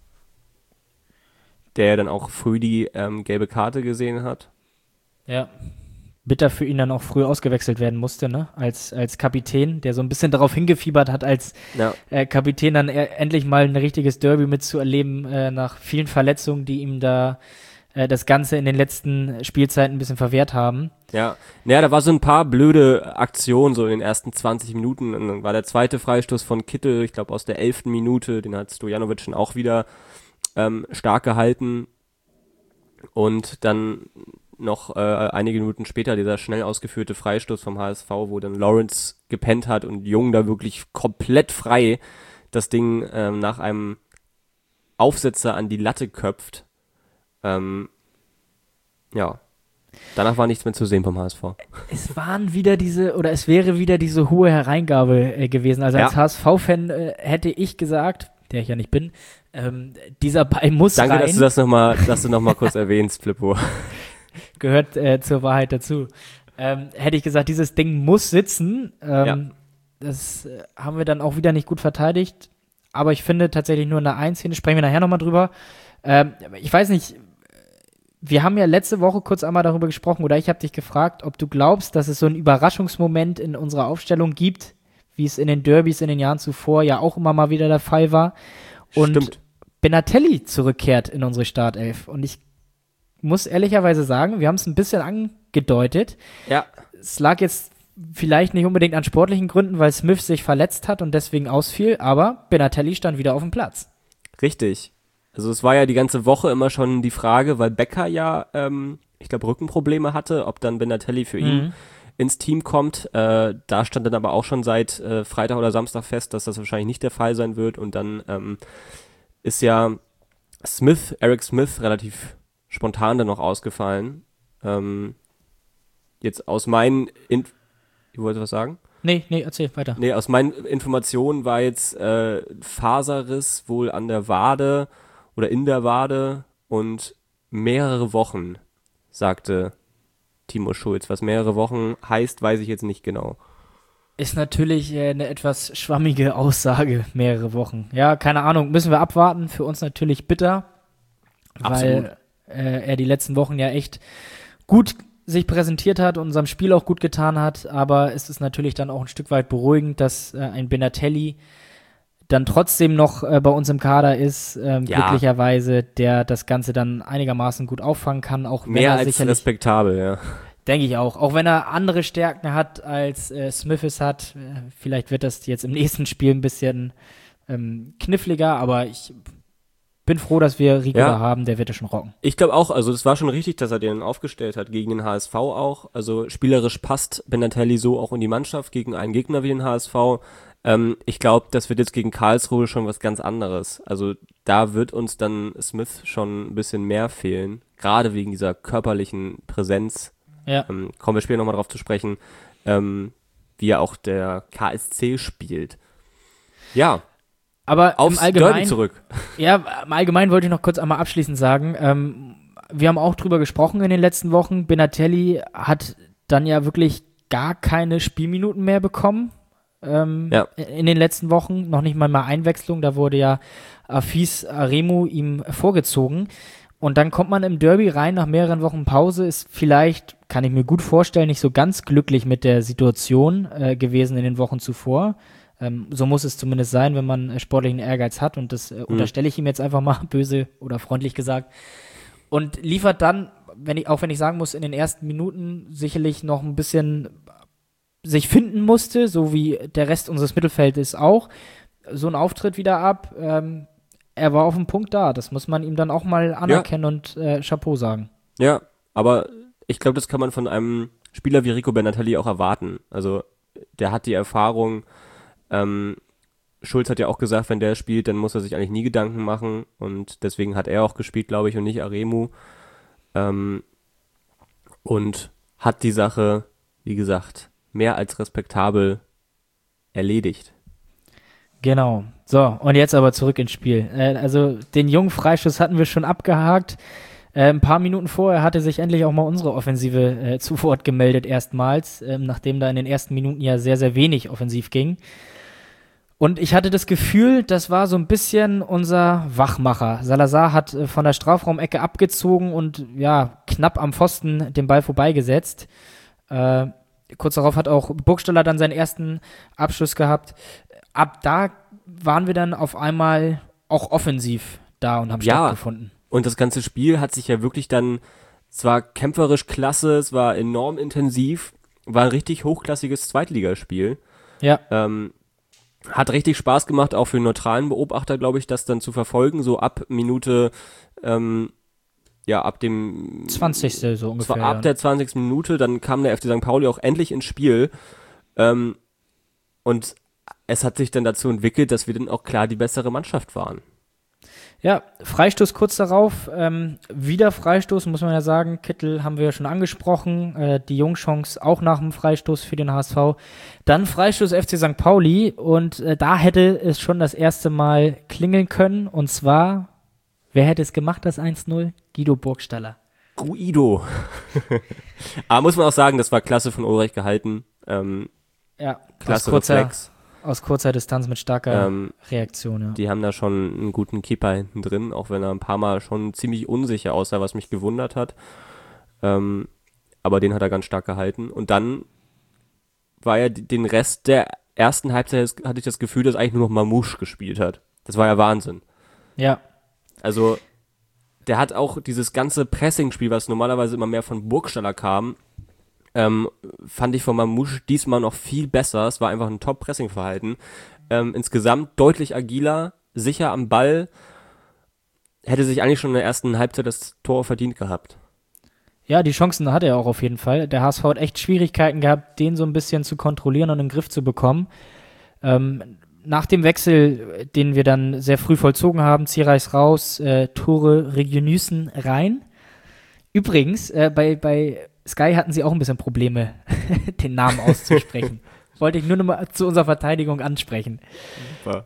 Speaker 1: der dann auch früh die gelbe Karte gesehen hat.
Speaker 2: Ja. Bitter für ihn dann auch früh ausgewechselt werden musste, ne? Als Kapitän, der so ein bisschen darauf hingefiebert hat, als Kapitän dann endlich mal ein richtiges Derby mitzuerleben, nach vielen Verletzungen, die ihm da das Ganze in den letzten Spielzeiten ein bisschen verwehrt haben.
Speaker 1: Ja, da war so ein paar blöde Aktionen so in den ersten 20 Minuten. Und dann war der zweite Freistoß von Kittel, ich glaube aus der 11. Minute, den hat Stojanovic schon auch wieder stark gehalten. Und dann noch einige Minuten später dieser schnell ausgeführte Freistoß vom HSV, wo dann Lawrence gepennt hat und Jung da wirklich komplett frei das Ding nach einem Aufsetzer an die Latte köpft. Danach war nichts mehr zu sehen vom HSV.
Speaker 2: Es wäre wieder diese hohe Hereingabe gewesen. Also als HSV-Fan hätte ich gesagt, der ich ja nicht bin, dieser Ball muss rein.
Speaker 1: Danke, dass du noch mal kurz erwähnst, Flippo.
Speaker 2: Gehört zur Wahrheit dazu. Hätte ich gesagt, dieses Ding muss sitzen. Das haben wir dann auch wieder nicht gut verteidigt. Aber ich finde tatsächlich nur in der 1-Szene, sprechen wir nachher nochmal drüber. Ich weiß nicht, wir haben ja letzte Woche kurz einmal darüber gesprochen, oder ich habe dich gefragt, ob du glaubst, dass es so einen Überraschungsmoment in unserer Aufstellung gibt, wie es in den Derbys in den Jahren zuvor ja auch immer mal wieder der Fall war. Und
Speaker 1: Stimmt.
Speaker 2: Benatelli zurückkehrt in unsere Startelf. Und ich muss ehrlicherweise sagen, wir haben es ein bisschen angedeutet.
Speaker 1: Ja.
Speaker 2: Es lag jetzt vielleicht nicht unbedingt an sportlichen Gründen, weil Smith sich verletzt hat und deswegen ausfiel, aber Benatelli stand wieder auf dem Platz.
Speaker 1: Richtig. Also es war ja die ganze Woche immer schon die Frage, weil Becker ja, ich glaube, Rückenprobleme hatte, ob dann Benatelli für ihn ins Team kommt. Da stand dann aber auch schon seit Freitag oder Samstag fest, dass das wahrscheinlich nicht der Fall sein wird. Und dann ist ja Eric Smith, relativ spontan dann noch ausgefallen. Jetzt aus meinen... Ich wollte was sagen?
Speaker 2: Nee, erzähl weiter.
Speaker 1: Nee, aus meinen Informationen war jetzt Faserriss wohl an der Wade oder in der Wade und mehrere Wochen, sagte Timo Schulz. Was mehrere Wochen heißt, weiß ich jetzt nicht genau.
Speaker 2: Ist natürlich eine etwas schwammige Aussage, mehrere Wochen. Ja, keine Ahnung, müssen wir abwarten. Für uns natürlich bitter,
Speaker 1: Absolut.
Speaker 2: weil er die letzten Wochen ja echt gut sich präsentiert hat und unserem Spiel auch gut getan hat. Aber es ist natürlich dann auch ein Stück weit beruhigend, dass ein Benatelli dann trotzdem noch bei uns im Kader ist, glücklicherweise, der das Ganze dann einigermaßen gut auffangen kann. Auch wenn
Speaker 1: Mehr
Speaker 2: er
Speaker 1: als
Speaker 2: sicherlich,
Speaker 1: respektabel, ja.
Speaker 2: denke ich auch wenn er andere Stärken hat, als Smith es hat. Vielleicht wird das jetzt im nächsten Spiel ein bisschen kniffliger, aber ich bin froh, dass wir Rico da haben, der wird es schon rocken.
Speaker 1: Ich glaube auch, also das war schon richtig, dass er den aufgestellt hat, gegen den HSV auch. Also spielerisch passt Benatelli so auch in die Mannschaft gegen einen Gegner wie den HSV. Ich glaube, das wird jetzt gegen Karlsruhe schon was ganz anderes. Also da wird uns dann Smith schon ein bisschen mehr fehlen, gerade wegen dieser körperlichen Präsenz.
Speaker 2: Ja.
Speaker 1: Kommen wir später nochmal drauf zu sprechen, wie ja auch der KSC spielt. Ja,
Speaker 2: Aber
Speaker 1: aufs
Speaker 2: im Allgemeinen,
Speaker 1: Derby zurück.
Speaker 2: Ja, im Allgemeinen wollte ich noch kurz einmal abschließend sagen, wir haben auch drüber gesprochen in den letzten Wochen. Benatelli hat dann ja wirklich gar keine Spielminuten mehr bekommen in den letzten Wochen. Noch nicht mal Einwechslung, da wurde ja Afis Aremu ihm vorgezogen. Und dann kommt man im Derby rein nach mehreren Wochen Pause, ist vielleicht, kann ich mir gut vorstellen, nicht so ganz glücklich mit der Situation gewesen in den Wochen zuvor. So muss es zumindest sein, wenn man sportlichen Ehrgeiz hat, und das unterstelle ich ihm jetzt einfach mal, böse oder freundlich gesagt. Und liefert dann, wenn ich sagen muss, in den ersten Minuten sicherlich noch ein bisschen sich finden musste, so wie der Rest unseres Mittelfeldes auch, so ein Auftritt wieder ab. Er war auf dem Punkt da, das muss man ihm dann auch mal anerkennen und Chapeau sagen.
Speaker 1: Ja, aber ich glaube, das kann man von einem Spieler wie Rico Benatelli auch erwarten. Also der hat die Erfahrung. Schulz hat ja auch gesagt, wenn der spielt, dann muss er sich eigentlich nie Gedanken machen, und deswegen hat er auch gespielt, glaube ich, und nicht Aremu. Und hat die Sache, wie gesagt, mehr als respektabel erledigt.
Speaker 2: Genau. So, und jetzt aber zurück ins Spiel. Also den jungen Freischuss hatten wir schon abgehakt. Ein paar Minuten vorher hatte sich endlich auch mal unsere Offensive zu Wort gemeldet erstmals, nachdem da in den ersten Minuten ja sehr, sehr wenig offensiv ging. Und ich hatte das Gefühl, das war so ein bisschen unser Wachmacher. Salazar hat von der Strafraumecke abgezogen und ja, knapp am Pfosten den Ball vorbeigesetzt. Kurz darauf hat auch Burgstaller dann seinen ersten Abschluss gehabt. Ab da waren wir dann auf einmal auch offensiv da und haben stattgefunden.
Speaker 1: Und das ganze Spiel hat sich ja wirklich dann, es war kämpferisch klasse, es war enorm intensiv, war ein richtig hochklassiges Zweitligaspiel.
Speaker 2: Ja.
Speaker 1: Hat richtig Spaß gemacht, auch für einen neutralen Beobachter, glaube ich, das dann zu verfolgen, so ab Minute, ab dem
Speaker 2: 20. so ungefähr.
Speaker 1: Zwar ab der 20. Minute, dann kam der FC St. Pauli auch endlich ins Spiel. Und es hat sich dann dazu entwickelt, dass wir dann auch klar die bessere Mannschaft waren.
Speaker 2: Ja, Freistoß kurz darauf, wieder Freistoß, muss man ja sagen. Kittel haben wir ja schon angesprochen, die Jungchance auch nach dem Freistoß für den HSV. Dann Freistoß FC St. Pauli, und da hätte es schon das erste Mal klingeln können, und zwar, wer hätte es gemacht, das 1-0? Guido Burgstaller.
Speaker 1: Guido. Aber muss man auch sagen, das war klasse von Ulreich gehalten. Klasse Reflex.
Speaker 2: Aus kurzer Distanz mit starker Reaktion, ja.
Speaker 1: Die haben da schon einen guten Keeper hinten drin, auch wenn er ein paar Mal schon ziemlich unsicher aussah, was mich gewundert hat. Aber den hat er ganz stark gehalten. Und dann war ja den Rest der ersten Halbzeit, hatte ich das Gefühl, dass eigentlich nur noch Mamouche gespielt hat. Das war ja Wahnsinn.
Speaker 2: Ja.
Speaker 1: Also, der hat auch dieses ganze Pressing-Spiel, was normalerweise immer mehr von Burgstaller kam, fand ich von Mamouche diesmal noch viel besser. Es war einfach ein Top-Pressing-Verhalten. Insgesamt deutlich agiler, sicher am Ball. Hätte sich eigentlich schon in der ersten Halbzeit das Tor verdient gehabt.
Speaker 2: Ja, die Chancen hat er auch auf jeden Fall. Der HSV hat echt Schwierigkeiten gehabt, den so ein bisschen zu kontrollieren und im Griff zu bekommen. Nach dem Wechsel, den wir dann sehr früh vollzogen haben, Zierreichs raus, Tore Regionüssen rein. Übrigens, bei Sky hatten sie auch ein bisschen Probleme, den Namen auszusprechen. Wollte ich nur noch mal zu unserer Verteidigung ansprechen.
Speaker 1: Super.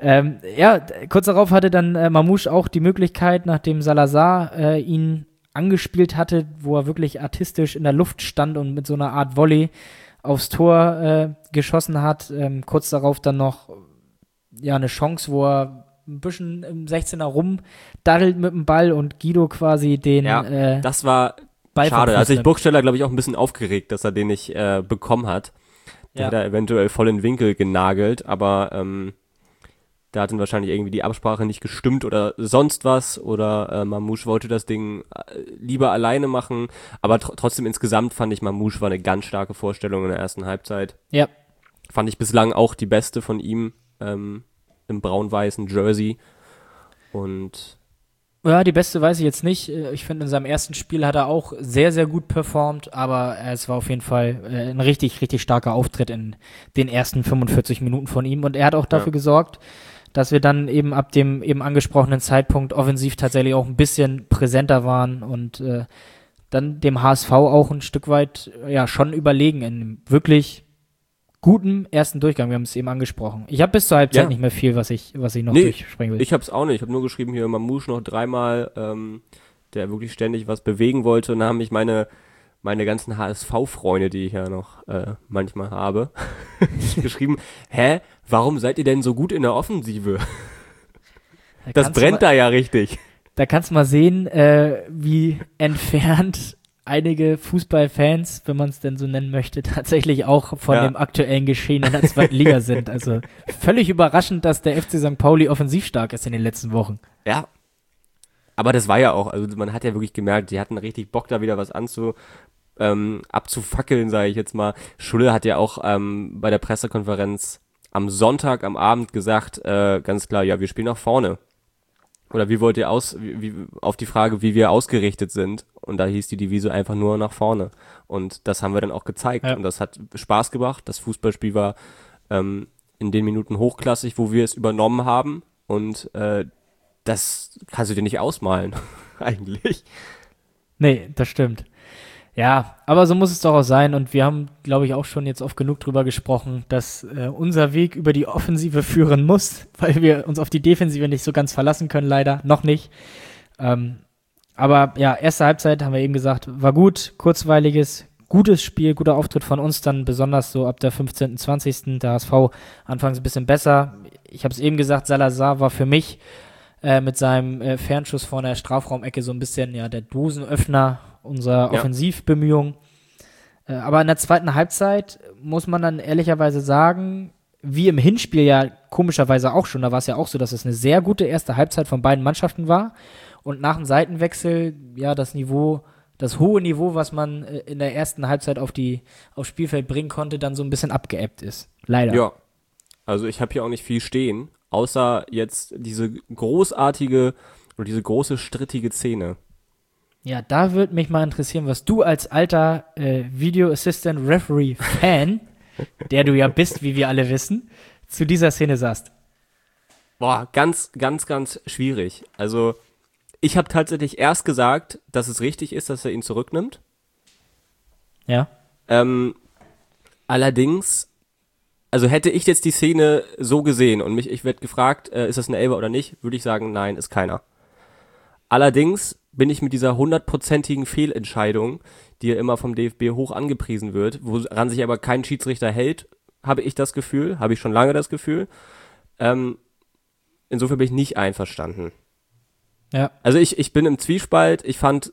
Speaker 2: Kurz darauf hatte dann Mamouche auch die Möglichkeit, nachdem Salazar ihn angespielt hatte, wo er wirklich artistisch in der Luft stand und mit so einer Art Volley aufs Tor geschossen hat. Kurz darauf dann noch eine Chance, wo er ein bisschen im 16er rumdaddelt mit dem Ball und Guido quasi den
Speaker 1: das war
Speaker 2: Ball
Speaker 1: schade. Also Burgstaller, glaube ich, auch ein bisschen aufgeregt, dass er den nicht bekommen hat. Der hat er eventuell voll in den Winkel genagelt, aber da hat dann wahrscheinlich irgendwie die Absprache nicht gestimmt oder sonst was oder Mamouche wollte das Ding lieber alleine machen, aber trotzdem insgesamt fand ich, Mamouche war eine ganz starke Vorstellung in der ersten Halbzeit.
Speaker 2: Ja.
Speaker 1: Fand ich bislang auch die beste von ihm im braun-weißen Jersey und
Speaker 2: ja, die beste weiß ich jetzt nicht. Ich finde, in seinem ersten Spiel hat er auch sehr, sehr gut performt, aber es war auf jeden Fall ein richtig, richtig starker Auftritt in den ersten 45 Minuten von ihm und er hat auch dafür gesorgt, dass wir dann eben ab dem eben angesprochenen Zeitpunkt offensiv tatsächlich auch ein bisschen präsenter waren und dann dem HSV auch ein Stück weit schon überlegen in einem wirklich guten ersten Durchgang. Wir haben es eben angesprochen. Ich habe bis zur Halbzeit nicht mehr viel, was ich noch durchsprechen will.
Speaker 1: Ich habe es auch nicht. Ich habe nur geschrieben hier Mamouche noch dreimal, der wirklich ständig was bewegen wollte und dann haben mich meine ganzen HSV-Freunde, die ich ja noch manchmal habe, geschrieben, warum seid ihr denn so gut in der Offensive? Das brennt da ja richtig.
Speaker 2: Da kannst du mal sehen, wie entfernt einige Fußballfans, wenn man es denn so nennen möchte, tatsächlich auch von dem aktuellen Geschehen in der zweiten Liga sind. Also völlig überraschend, dass der FC St. Pauli offensiv stark ist in den letzten Wochen.
Speaker 1: Ja, aber das war ja auch, also man hat ja wirklich gemerkt, die hatten richtig Bock, da wieder was abzufackeln, sage ich jetzt mal. Schulle hat ja auch bei der Pressekonferenz am Sonntag am Abend gesagt, ganz klar, ja, wir spielen nach vorne. Oder wie wollt ihr auf die Frage, wie wir ausgerichtet sind. Und da hieß die Devise einfach nur nach vorne. Und das haben wir dann auch gezeigt. Ja. Und das hat Spaß gemacht. Das Fußballspiel war in den Minuten hochklassig, wo wir es übernommen haben. Und das kannst du dir nicht ausmalen, eigentlich.
Speaker 2: Nee, das stimmt. Ja, aber so muss es doch auch sein und wir haben, glaube ich, auch schon jetzt oft genug drüber gesprochen, dass unser Weg über die Offensive führen muss, weil wir uns auf die Defensive nicht so ganz verlassen können, leider, noch nicht. Aber ja, erste Halbzeit, haben wir eben gesagt, war gut, kurzweiliges, gutes Spiel, guter Auftritt von uns, dann besonders so ab der 15., 20. Der HSV anfangs ein bisschen besser. Ich habe es eben gesagt, Salazar war für mich mit seinem Fernschuss vor der Strafraumecke so ein bisschen der Dosenöffner unserer Offensivbemühungen. Aber in der zweiten Halbzeit muss man dann ehrlicherweise sagen, wie im Hinspiel ja komischerweise auch schon, da war es ja auch so, dass es eine sehr gute erste Halbzeit von beiden Mannschaften war und nach dem Seitenwechsel das hohe Niveau, was man in der ersten Halbzeit aufs Spielfeld bringen konnte, dann so ein bisschen abgeebbt ist. Leider.
Speaker 1: Ja, also ich habe hier auch nicht viel stehen, außer jetzt diese großartige oder diese große strittige Szene.
Speaker 2: Ja, da würde mich mal interessieren, was du als alter Video Assistant Referee Fan, der du ja bist, wie wir alle wissen, zu dieser Szene sagst.
Speaker 1: Boah, ganz, ganz, ganz schwierig. Also ich habe tatsächlich erst gesagt, dass es richtig ist, dass er ihn zurücknimmt.
Speaker 2: Ja.
Speaker 1: Allerdings, also hätte ich jetzt die Szene so gesehen und ich werde gefragt, ist das eine Elfer oder nicht, würde ich sagen, nein, ist keiner. Allerdings bin ich mit dieser 100%igen Fehlentscheidung, die ja immer vom DFB hoch angepriesen wird, woran sich aber kein Schiedsrichter hält, habe ich schon lange das Gefühl. Insofern bin ich nicht einverstanden.
Speaker 2: Ja.
Speaker 1: Also ich bin im Zwiespalt, ich fand,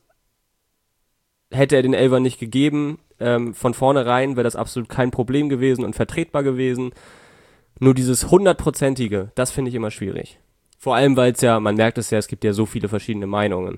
Speaker 1: hätte er den Elfer nicht gegeben, von vornherein wäre das absolut kein Problem gewesen und vertretbar gewesen. Nur dieses 100%ige, das finde ich immer schwierig. Vor allem, weil man merkt es ja, es gibt ja so viele verschiedene Meinungen.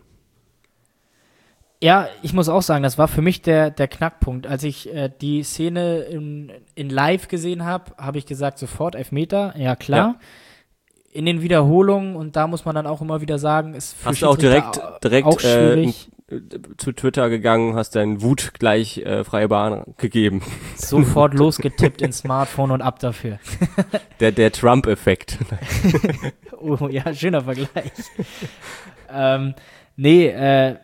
Speaker 2: Ja, ich muss auch sagen, das war für mich der Knackpunkt. Als ich die Szene in Live gesehen habe, habe ich gesagt, sofort Elfmeter, ja klar. Ja. In den Wiederholungen, und da muss man dann auch immer wieder sagen, ist für
Speaker 1: Hast du auch direkt
Speaker 2: auch schwierig.
Speaker 1: zu Twitter gegangen, hast deinen Wut gleich freie Bahn gegeben.
Speaker 2: Sofort losgetippt ins Smartphone und ab dafür.
Speaker 1: Der Trump-Effekt.
Speaker 2: Oh ja, schöner Vergleich. Nee,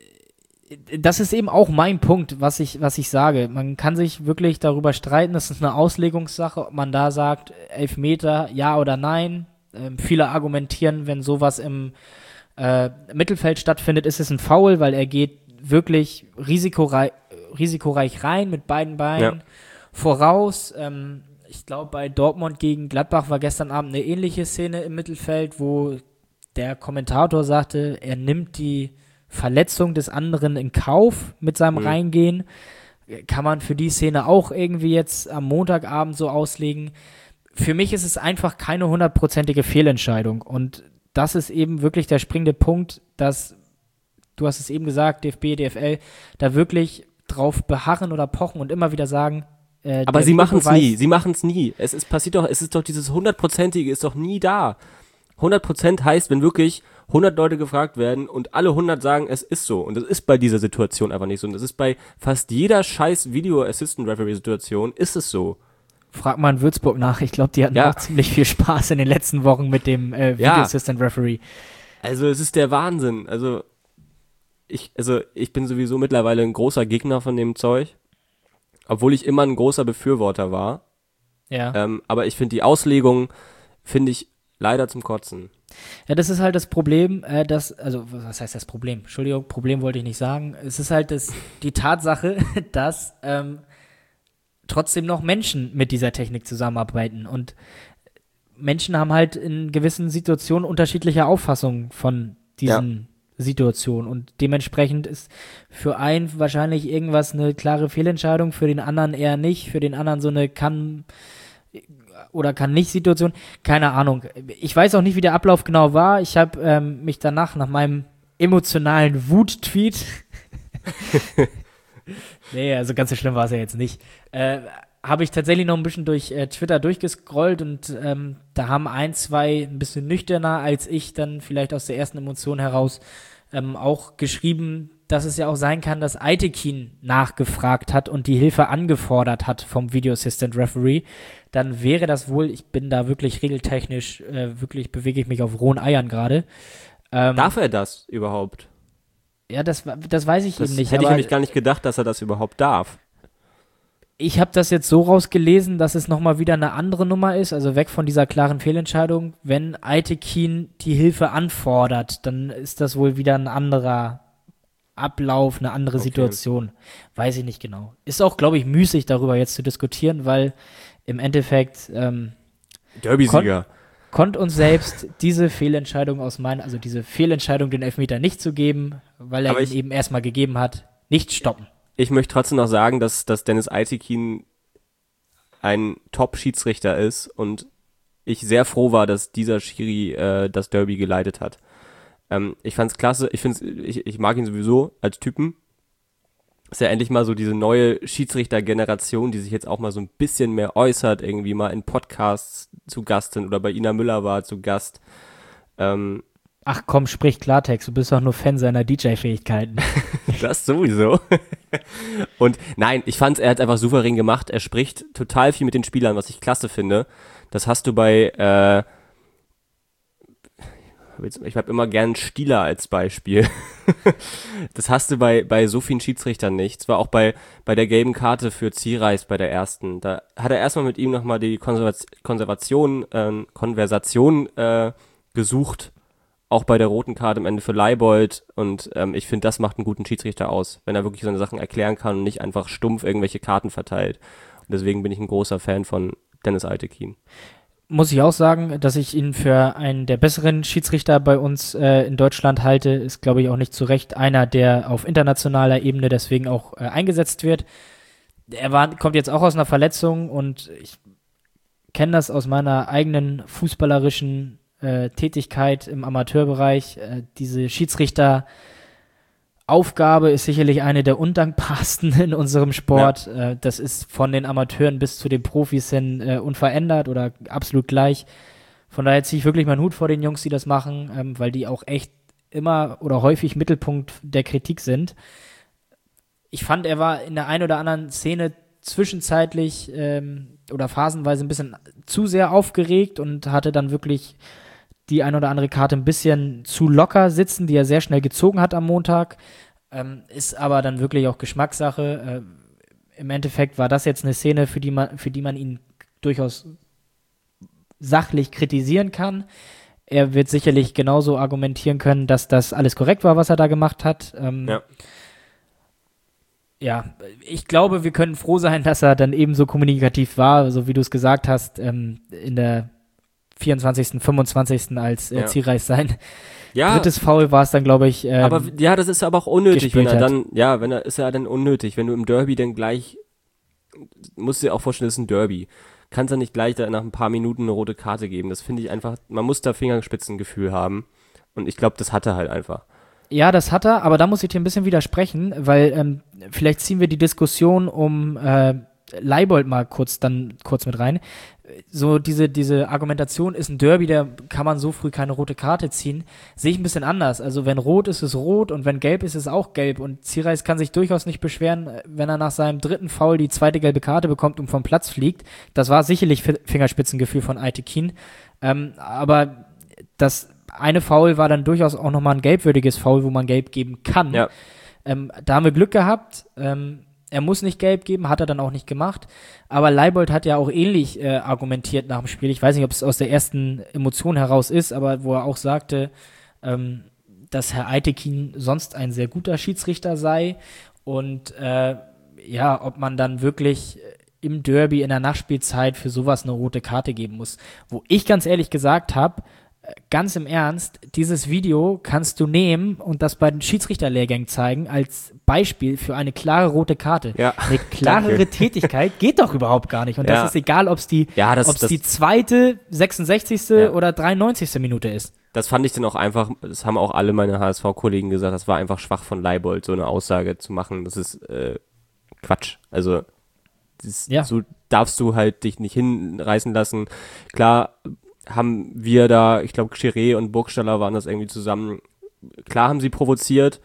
Speaker 2: das ist eben auch mein Punkt, was ich sage. Man kann sich wirklich darüber streiten, das ist eine Auslegungssache, ob man da sagt, Elfmeter, ja oder nein. Viele argumentieren, wenn sowas im Mittelfeld stattfindet, ist es ein Foul, weil er geht wirklich risikoreich rein mit beiden Beinen voraus. Ich glaube, bei Dortmund gegen Gladbach war gestern Abend eine ähnliche Szene im Mittelfeld, wo der Kommentator sagte, er nimmt die Verletzung des anderen in Kauf mit seinem Reingehen. Kann man für die Szene auch irgendwie jetzt am Montagabend so auslegen. Für mich ist es einfach keine 100%ige Fehlentscheidung. Und das ist eben wirklich der springende Punkt, dass, du hast es eben gesagt, DFB, DFL, da wirklich drauf beharren oder pochen und immer wieder sagen,
Speaker 1: aber sie machen es nie. Es ist doch dieses 100%ige ist doch nie da. 100% heißt, wenn wirklich 100 Leute gefragt werden und alle 100 sagen, es ist so. Und das ist bei dieser Situation einfach nicht so. Und das ist bei fast jeder scheiß Video-Assistant-Referee-Situation ist es so.
Speaker 2: Frag mal in Würzburg nach. Ich glaube, die hatten auch ziemlich viel Spaß in den letzten Wochen mit dem Video-Assistant-Referee.
Speaker 1: Also es ist der Wahnsinn. Also ich bin sowieso mittlerweile ein großer Gegner von dem Zeug. Obwohl ich immer ein großer Befürworter war.
Speaker 2: Ja.
Speaker 1: Aber ich finde die Auslegung, finde ich leider zum Kotzen.
Speaker 2: Ja, das ist halt das Problem, was heißt das Problem? Entschuldigung, Problem wollte ich nicht sagen. Es ist halt die Tatsache, dass trotzdem noch Menschen mit dieser Technik zusammenarbeiten und Menschen haben halt in gewissen Situationen unterschiedliche Auffassungen von diesen Situationen und dementsprechend ist für einen wahrscheinlich irgendwas eine klare Fehlentscheidung, für den anderen eher nicht, für den anderen so eine kann nicht Situation, keine Ahnung. Ich weiß auch nicht, wie der Ablauf genau war. Ich habe mich danach nach meinem emotionalen Wut-Tweet nee, also ganz so schlimm war es ja jetzt nicht. Habe ich tatsächlich noch ein bisschen durch Twitter durchgescrollt und da haben ein, zwei ein bisschen nüchterner als ich dann vielleicht aus der ersten Emotion heraus auch geschrieben, dass es ja auch sein kann, dass Aitekin nachgefragt hat und die Hilfe angefordert hat vom Video Assistant Referee, dann wäre das wohl, ich bin da wirklich regeltechnisch, wirklich bewege ich mich auf rohen Eiern gerade.
Speaker 1: Darf er das überhaupt?
Speaker 2: Ja, das weiß ich eben nicht.
Speaker 1: Hätte ich nämlich gar nicht gedacht, dass er das überhaupt darf.
Speaker 2: Ich habe das jetzt so rausgelesen, dass es nochmal wieder eine andere Nummer ist, also weg von dieser klaren Fehlentscheidung. Wenn Aitekin die Hilfe anfordert, dann ist das wohl wieder ein anderer Ablauf, eine andere Situation. Weiß ich nicht genau. Ist auch, glaube ich, müßig darüber jetzt zu diskutieren, weil im Endeffekt
Speaker 1: Derby-Sieger.
Speaker 2: Konnte uns selbst diese Fehlentscheidung diese Fehlentscheidung, den Elfmeter nicht zu geben, weil er ihn eben erstmal gegeben hat, nicht stoppen.
Speaker 1: Ich möchte trotzdem noch sagen, dass Dennis Aitekin ein Top-Schiedsrichter ist und ich sehr froh war, dass dieser Schiri das Derby geleitet hat. Ich fand's klasse, ich mag ihn sowieso als Typen. Ist ja endlich mal so diese neue Schiedsrichter-Generation, die sich jetzt auch mal so ein bisschen mehr äußert, irgendwie mal in Podcasts zu Gast sind oder bei Ina Müller war zu Gast.
Speaker 2: Ach komm, sprich Klartext, du bist doch nur Fan seiner DJ-Fähigkeiten.
Speaker 1: Das sowieso. Und nein, ich fand's, er hat einfach souverän gemacht. Er spricht total viel mit den Spielern, was ich klasse finde. Das hast du bei, ich habe immer gern Stieler als Beispiel. Das hast du bei so vielen Schiedsrichtern nicht. Zwar auch bei der gelben Karte für Ziereis bei der ersten. Da hat er erstmal mit ihm nochmal die Konversation gesucht. Auch bei der roten Karte am Ende für Leibold und ich finde, das macht einen guten Schiedsrichter aus, wenn er wirklich seine Sachen erklären kann und nicht einfach stumpf irgendwelche Karten verteilt. Und deswegen bin ich ein großer Fan von Dennis Aitekin.
Speaker 2: Muss ich auch sagen, dass ich ihn für einen der besseren Schiedsrichter bei uns in Deutschland halte, ist, glaube ich, auch nicht zu Recht einer, der auf internationaler Ebene deswegen auch eingesetzt wird. Er kommt jetzt auch aus einer Verletzung und ich kenne das aus meiner eigenen fußballerischen Tätigkeit im Amateurbereich. Diese Schiedsrichteraufgabe ist sicherlich eine der undankbarsten in unserem Sport. Ja. Das ist von den Amateuren bis zu den Profis hin unverändert oder absolut gleich. Von daher ziehe ich wirklich meinen Hut vor den Jungs, die das machen, weil die auch echt immer oder häufig Mittelpunkt der Kritik sind. Ich fand, er war in der einen oder anderen Szene zwischenzeitlich oder phasenweise ein bisschen zu sehr aufgeregt und hatte dann wirklich die ein oder andere Karte ein bisschen zu locker sitzen, die er sehr schnell gezogen hat am Montag. Ist aber dann wirklich auch Geschmackssache. Im Endeffekt war das jetzt eine Szene, für die man ihn durchaus sachlich kritisieren kann. Er wird sicherlich genauso argumentieren können, dass das alles korrekt war, was er da gemacht hat. Ja, ich glaube, wir können froh sein, dass er dann ebenso kommunikativ war, so wie du es gesagt hast, in der 24., 25. als Zierreis sein drittes Foul war es dann, glaube ich.
Speaker 1: Aber ja, das ist aber auch unnötig, wenn er dann, ist ja dann unnötig, wenn du im Derby dann gleich, musst du dir auch vorstellen, das ist ein Derby. Kannst du nicht gleich da nach ein paar Minuten eine rote Karte geben. Das finde ich einfach, man muss da Fingerspitzengefühl haben. Und ich glaube, das hat er halt einfach.
Speaker 2: Ja, das hat er, aber da muss ich dir ein bisschen widersprechen, weil vielleicht ziehen wir die Diskussion um Leibold mal kurz mit rein. So diese Argumentation ist ein Derby, da kann man so früh keine rote Karte ziehen, sehe ich ein bisschen anders. Also wenn rot ist es rot und wenn gelb ist es auch gelb und Zierreis kann sich durchaus nicht beschweren, wenn er nach seinem dritten Foul die zweite gelbe Karte bekommt und vom Platz fliegt. Das war sicherlich Fingerspitzengefühl von Aytekin, aber das eine Foul war dann durchaus auch nochmal ein gelbwürdiges Foul, wo man gelb geben kann.
Speaker 1: Ja.
Speaker 2: Da haben wir Glück gehabt. Er muss nicht gelb geben, hat er dann auch nicht gemacht. Aber Leibold hat ja auch ähnlich argumentiert nach dem Spiel. Ich weiß nicht, ob es aus der ersten Emotion heraus ist, aber wo er auch sagte, dass Herr Aytekin sonst ein sehr guter Schiedsrichter sei. Und ob man dann wirklich im Derby in der Nachspielzeit für sowas eine rote Karte geben muss. Wo ich ganz ehrlich gesagt habe, ganz im Ernst, dieses Video kannst du nehmen und das bei den Schiedsrichterlehrgängen zeigen als Beispiel für eine klare rote Karte.
Speaker 1: Ja.
Speaker 2: Eine klarere Tätigkeit geht doch überhaupt gar nicht. Und das ist egal, ob es die zweite, 66. oder 93. Minute ist.
Speaker 1: Das fand ich dann auch einfach, das haben auch alle meine HSV-Kollegen gesagt, das war einfach schwach von Leibold, so eine Aussage zu machen. Das ist Quatsch. Also so darfst du halt dich nicht hinreißen lassen. Klar haben wir da, ich glaube, Chiré und Burgstaller waren das irgendwie zusammen. Klar haben sie provoziert,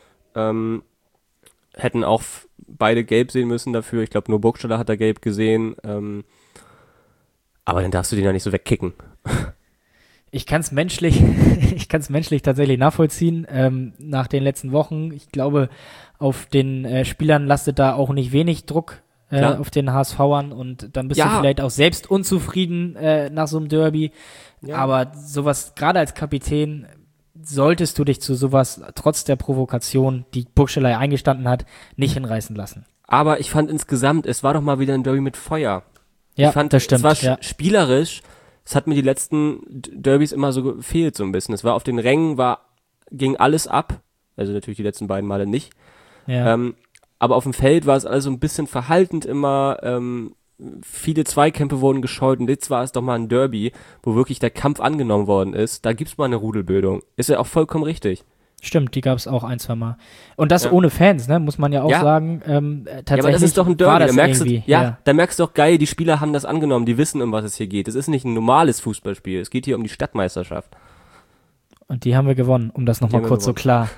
Speaker 1: hätten auch beide gelb sehen müssen dafür. Ich glaube, nur Burgstaller hat da gelb gesehen. Aber dann darfst du den ja nicht so wegkicken.
Speaker 2: Ich kann es menschlich tatsächlich nachvollziehen, nach den letzten Wochen. Ich glaube, auf den Spielern lastet da auch nicht wenig Druck auf den HSVern und dann bist du vielleicht auch selbst unzufrieden nach so einem Derby. Ja. Aber sowas, gerade als Kapitän, solltest du dich zu sowas, trotz der Provokation, die Burgstaller eingestanden hat, nicht hinreißen lassen.
Speaker 1: Aber ich fand insgesamt, es war doch mal wieder ein Derby mit Feuer.
Speaker 2: Ja,
Speaker 1: ich fand,
Speaker 2: das stimmt.
Speaker 1: Es war spielerisch, es hat mir die letzten Derbys immer so gefehlt so ein bisschen. Es war auf den Rängen, ging alles ab, also natürlich die letzten beiden Male nicht.
Speaker 2: Ja.
Speaker 1: Aber auf dem Feld war es alles so ein bisschen verhaltend immer, viele Zweikämpfe wurden gescheut und jetzt war es doch mal ein Derby, wo wirklich der Kampf angenommen worden ist. Da gibt's mal eine Rudelbildung. Ist ja auch vollkommen richtig.
Speaker 2: Stimmt, die gab es auch ein, zwei Mal. Und das ohne Fans, ne, muss man ja auch sagen. Tatsächlich
Speaker 1: aber das ist doch ein Derby. Da merkst du doch geil, die Spieler haben das angenommen, die wissen, um was es hier geht. Es ist nicht ein normales Fußballspiel, es geht hier um die Stadtmeisterschaft.
Speaker 2: Und die haben wir gewonnen, um das nochmal kurz so klar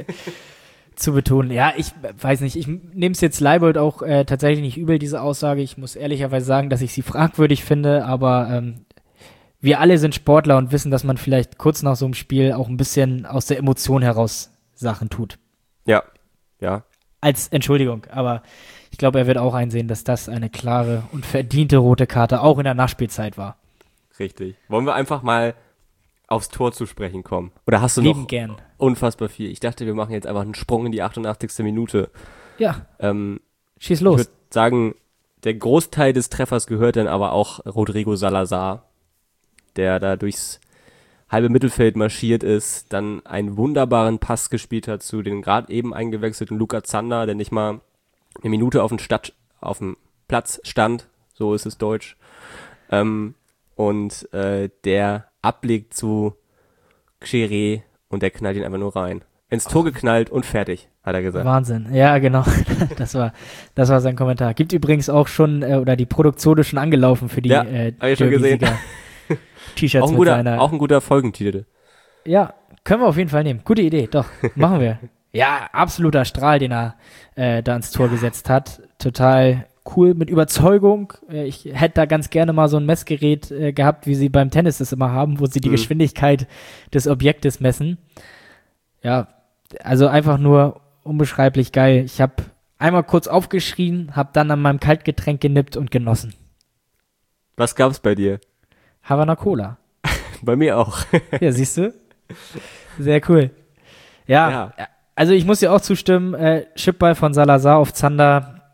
Speaker 2: zu betonen. Ja, ich weiß nicht, ich nehme es jetzt Leibold auch tatsächlich nicht übel, diese Aussage. Ich muss ehrlicherweise sagen, dass ich sie fragwürdig finde, aber wir alle sind Sportler und wissen, dass man vielleicht kurz nach so einem Spiel auch ein bisschen aus der Emotion heraus Sachen tut.
Speaker 1: Ja.
Speaker 2: Als Entschuldigung, aber ich glaube, er wird auch einsehen, dass das eine klare und verdiente rote Karte auch in der Nachspielzeit war.
Speaker 1: Richtig. Wollen wir einfach mal aufs Tor zu sprechen kommen? Oder hast du noch
Speaker 2: gern.
Speaker 1: Unfassbar viel? Ich dachte, wir machen jetzt einfach einen Sprung in die 88. Minute.
Speaker 2: Ja, schieß los.
Speaker 1: Ich würde sagen, der Großteil des Treffers gehört dann aber auch Rodrigo Salazar, der da durchs halbe Mittelfeld marschiert ist, dann einen wunderbaren Pass gespielt hat zu den gerade eben eingewechselten Luca Zander, der nicht mal eine Minute auf dem Platz stand, so ist es deutsch, und der ablegt zu Chiré und der knallt ihn einfach nur rein. Ins Tor geknallt und fertig, hat er gesagt.
Speaker 2: Wahnsinn, ja genau, das war sein Kommentar. Gibt übrigens auch schon, oder die Produktion ist schon angelaufen für die
Speaker 1: hab ich schon gesehen.
Speaker 2: T-Shirts
Speaker 1: Auch ein guter Folgentitel.
Speaker 2: Ja, Können wir auf jeden Fall nehmen. Gute Idee, doch. Machen wir. Ja, absoluter Strahl, den er da ins Tor gesetzt hat. Total cool, mit Überzeugung. Ich hätte da ganz gerne mal so ein Messgerät gehabt, wie sie beim Tennis das immer haben, wo sie die Geschwindigkeit des Objektes messen. Ja, also einfach nur unbeschreiblich geil. Ich habe einmal kurz aufgeschrien, habe dann an meinem Kaltgetränk genippt und genossen.
Speaker 1: Was gab's bei dir?
Speaker 2: Havana Cola.
Speaker 1: Bei mir auch.
Speaker 2: Ja, siehst du? Sehr cool. Ja, also ich muss dir auch zustimmen, Chipball von Salazar auf Zander,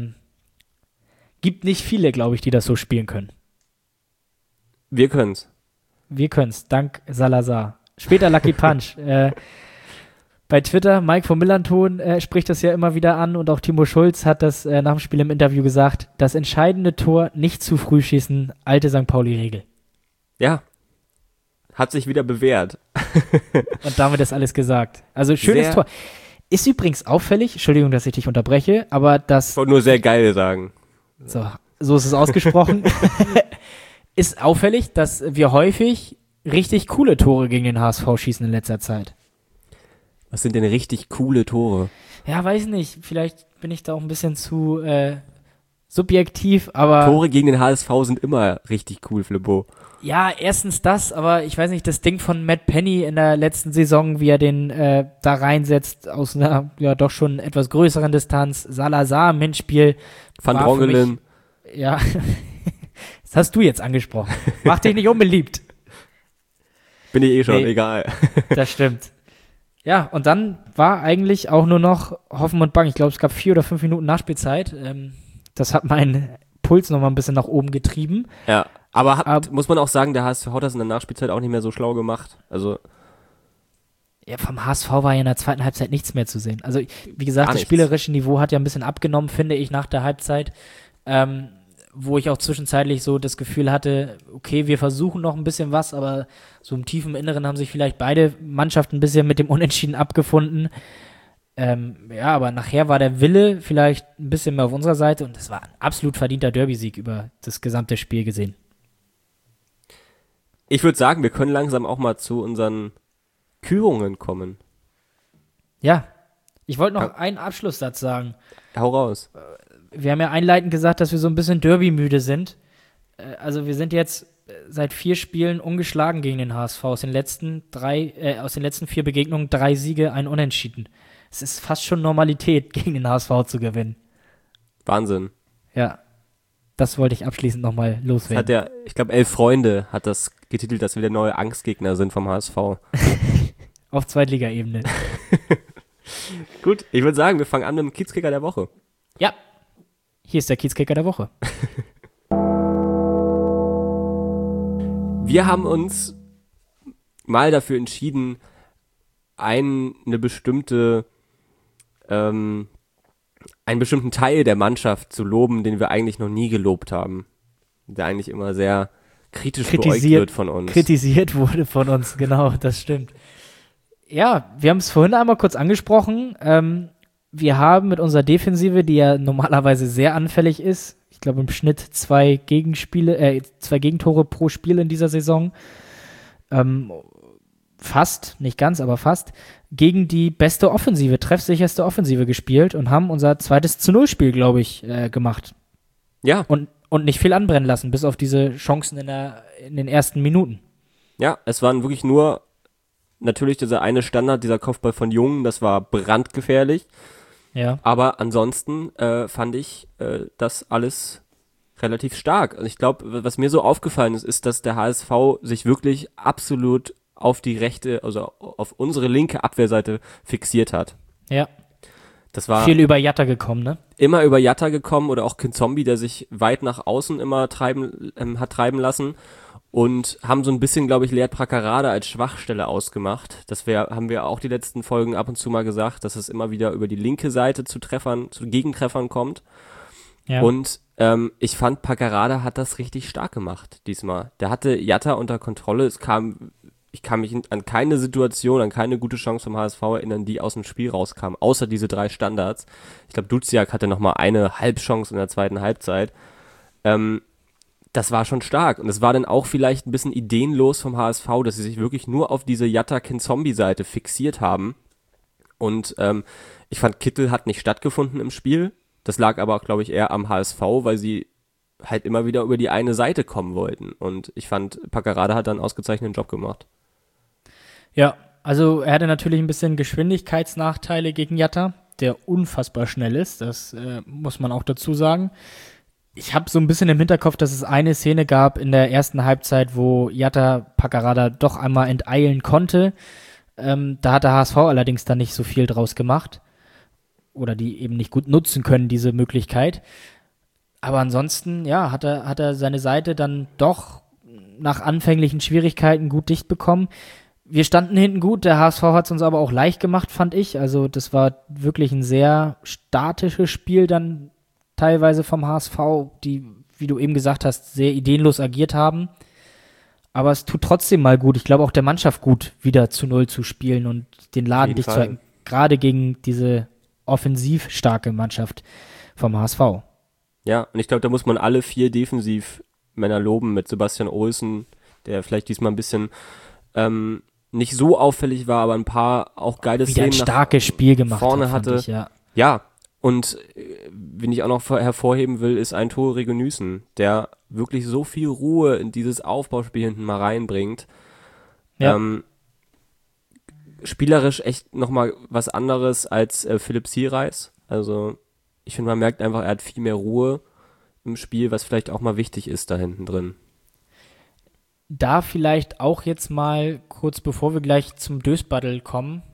Speaker 2: gibt nicht viele, glaube ich, die das so spielen können.
Speaker 1: Wir können's.
Speaker 2: Wir können's, dank Salazar. Später Lucky Punch. Bei Twitter, Mike von Millanton spricht das ja immer wieder an und auch Timo Schulz hat das nach dem Spiel im Interview gesagt, das entscheidende Tor nicht zu früh schießen, alte St. Pauli-Regel.
Speaker 1: Ja, hat sich wieder bewährt.
Speaker 2: Und damit ist alles gesagt. Also schönes Tor. Ist übrigens auffällig, Entschuldigung, dass ich dich unterbreche, aber das...
Speaker 1: Ich wollte nur sehr geil sagen.
Speaker 2: So ist es ausgesprochen. Ist auffällig, dass wir häufig richtig coole Tore gegen den HSV schießen in letzter Zeit.
Speaker 1: Was sind denn richtig coole Tore?
Speaker 2: Ja, weiß nicht. Vielleicht bin ich da auch ein bisschen zu subjektiv, aber...
Speaker 1: Tore gegen den HSV sind immer richtig cool, Flippo.
Speaker 2: Ja, erstens das, aber ich weiß nicht, das Ding von Matt Penny in der letzten Saison, wie er den da reinsetzt, aus einer ja doch schon etwas größeren Distanz. Salazar im Hinspiel.
Speaker 1: Van Drongelen.
Speaker 2: Ja, das hast du jetzt angesprochen. Mach dich nicht unbeliebt.
Speaker 1: Bin ich eh schon, egal.
Speaker 2: Das stimmt. Ja, und dann war eigentlich auch nur noch Hoffen und Bangen. Ich glaube, es gab 4 oder 5 Minuten Nachspielzeit. Das hat meinen Puls nochmal ein bisschen nach oben getrieben.
Speaker 1: Ja, aber muss man auch sagen, der HSV hat das in der Nachspielzeit auch nicht mehr so schlau gemacht. Also
Speaker 2: ja, vom HSV war ja in der zweiten Halbzeit nichts mehr zu sehen. Also, wie gesagt, das spielerische Niveau hat ja ein bisschen abgenommen, finde ich, nach der Halbzeit. Wo ich auch zwischenzeitlich so das Gefühl hatte, okay, wir versuchen noch ein bisschen was, aber so im tiefen Inneren haben sich vielleicht beide Mannschaften ein bisschen mit dem Unentschieden abgefunden. Ja, aber nachher war der Wille vielleicht ein bisschen mehr auf unserer Seite und es war ein absolut verdienter Derby-Sieg über das gesamte Spiel gesehen.
Speaker 1: Ich würde sagen, wir können langsam auch mal zu unseren Kürungen kommen.
Speaker 2: Ja, ich wollte noch einen Abschlusssatz sagen.
Speaker 1: Hau raus.
Speaker 2: Wir haben ja einleitend gesagt, dass wir so ein bisschen Derby-müde sind. Also wir sind jetzt seit 4 Spielen ungeschlagen gegen den HSV. Aus den letzten 4 Begegnungen 3 Siege, ein Unentschieden. Es ist fast schon Normalität, gegen den HSV zu gewinnen.
Speaker 1: Wahnsinn.
Speaker 2: Ja, das wollte ich abschließend nochmal loswerden.
Speaker 1: Ich glaube, 11 Freunde hat das getitelt, dass wir der neue Angstgegner sind vom HSV.
Speaker 2: Auf Zweitliga-Ebene.
Speaker 1: Gut, ich würde sagen, wir fangen an mit dem Kiezkicker der Woche.
Speaker 2: Ja, hier ist der Kiezkicker der Woche.
Speaker 1: Wir haben uns mal dafür entschieden, einen bestimmten Teil der Mannschaft zu loben, den wir eigentlich noch nie gelobt haben. Der eigentlich immer sehr kritisch beäugt wird von uns.
Speaker 2: Kritisiert wurde von uns, genau, das stimmt. Ja, wir haben es vorhin einmal kurz angesprochen. Wir haben mit unserer Defensive, die ja normalerweise sehr anfällig ist, ich glaube im Schnitt 2 Gegentore pro Spiel in dieser Saison, fast, nicht ganz, aber fast, gegen die beste Offensive, treffsicherste Offensive gespielt und haben unser zweites 0-Spiel, glaube ich, gemacht.
Speaker 1: Ja.
Speaker 2: Und nicht viel anbrennen lassen, bis auf diese Chancen in den ersten Minuten.
Speaker 1: Ja, es waren wirklich nur natürlich dieser eine Standard, dieser Kopfball von Jungen, das war brandgefährlich.
Speaker 2: Ja.
Speaker 1: Aber ansonsten fand ich das alles relativ stark. Also ich glaube, was mir so aufgefallen ist, dass der HSV sich wirklich absolut auf die rechte, also auf unsere linke Abwehrseite fixiert hat.
Speaker 2: Ja.
Speaker 1: Das war
Speaker 2: viel über Jatta gekommen, ne?
Speaker 1: Immer über Jatta gekommen oder auch Kinzombie, der sich weit nach außen immer hat treiben lassen und haben so ein bisschen, glaube ich, Lead Prakarade als Schwachstelle ausgemacht. Haben wir auch die letzten Folgen ab und zu mal gesagt, dass es immer wieder über die linke Seite zu Gegentreffern kommt.
Speaker 2: Ja.
Speaker 1: Und ich fand, Prakarade hat das richtig stark gemacht diesmal. Der hatte Jatta unter Kontrolle. Ich kann mich an keine Situation, an keine gute Chance vom HSV erinnern, die aus dem Spiel rauskam, außer diese 3 Standards. Ich glaube, Duziak hatte nochmal eine Halbchance in der zweiten Halbzeit. das war schon stark. Und es war dann auch vielleicht ein bisschen ideenlos vom HSV, dass sie sich wirklich nur auf diese Jatta-Ken-Zombie-Seite fixiert haben. Und ich fand, Kittel hat nicht stattgefunden im Spiel. Das lag aber, glaube ich, eher am HSV, weil sie halt immer wieder über die eine Seite kommen wollten. Und ich fand, Packerada hat dann einen ausgezeichneten Job gemacht.
Speaker 2: Ja, also er hatte natürlich ein bisschen Geschwindigkeitsnachteile gegen Jatta, der unfassbar schnell ist, das muss man auch dazu sagen. Ich habe so ein bisschen im Hinterkopf, dass es eine Szene gab in der ersten Halbzeit, wo Jatta Packerada doch einmal enteilen konnte. Da hat der HSV allerdings dann nicht so viel draus gemacht. Oder die eben nicht gut nutzen können, diese Möglichkeit. Aber ansonsten, ja, hat er seine Seite dann doch nach anfänglichen Schwierigkeiten gut dicht bekommen. Wir standen hinten gut, der HSV hat es uns aber auch leicht gemacht, fand ich. Also das war wirklich ein sehr statisches Spiel dann teilweise vom HSV, die, wie du eben gesagt hast, sehr ideenlos agiert haben. Aber es tut trotzdem mal gut. Ich glaube auch der Mannschaft gut, wieder zu Null zu spielen und den Laden dicht zu halten. Gerade gegen diese offensiv starke Mannschaft vom HSV.
Speaker 1: Ja, und ich glaube, da muss man alle 4 Defensivmänner loben mit Sebastian Olsen, der vielleicht diesmal ein bisschen nicht so auffällig war, aber ein paar auch geile
Speaker 2: Wieder
Speaker 1: Szenen
Speaker 2: ein starkes Spiel gemacht
Speaker 1: vorne
Speaker 2: hat,
Speaker 1: hatte.
Speaker 2: ich, ja.
Speaker 1: Ja, und wen ich auch noch hervorheben will, ist ein Tore Regenüßen, der wirklich so viel Ruhe in dieses Aufbauspiel hinten mal reinbringt.
Speaker 2: Ja.
Speaker 1: Spielerisch echt nochmal was anderes als Philipp Sierreis. Also ich finde, man merkt einfach, er hat viel mehr Ruhe im Spiel, was vielleicht auch mal wichtig ist da hinten drin.
Speaker 2: Da vielleicht auch jetzt mal, kurz bevor wir gleich zum Dösbaddel kommen,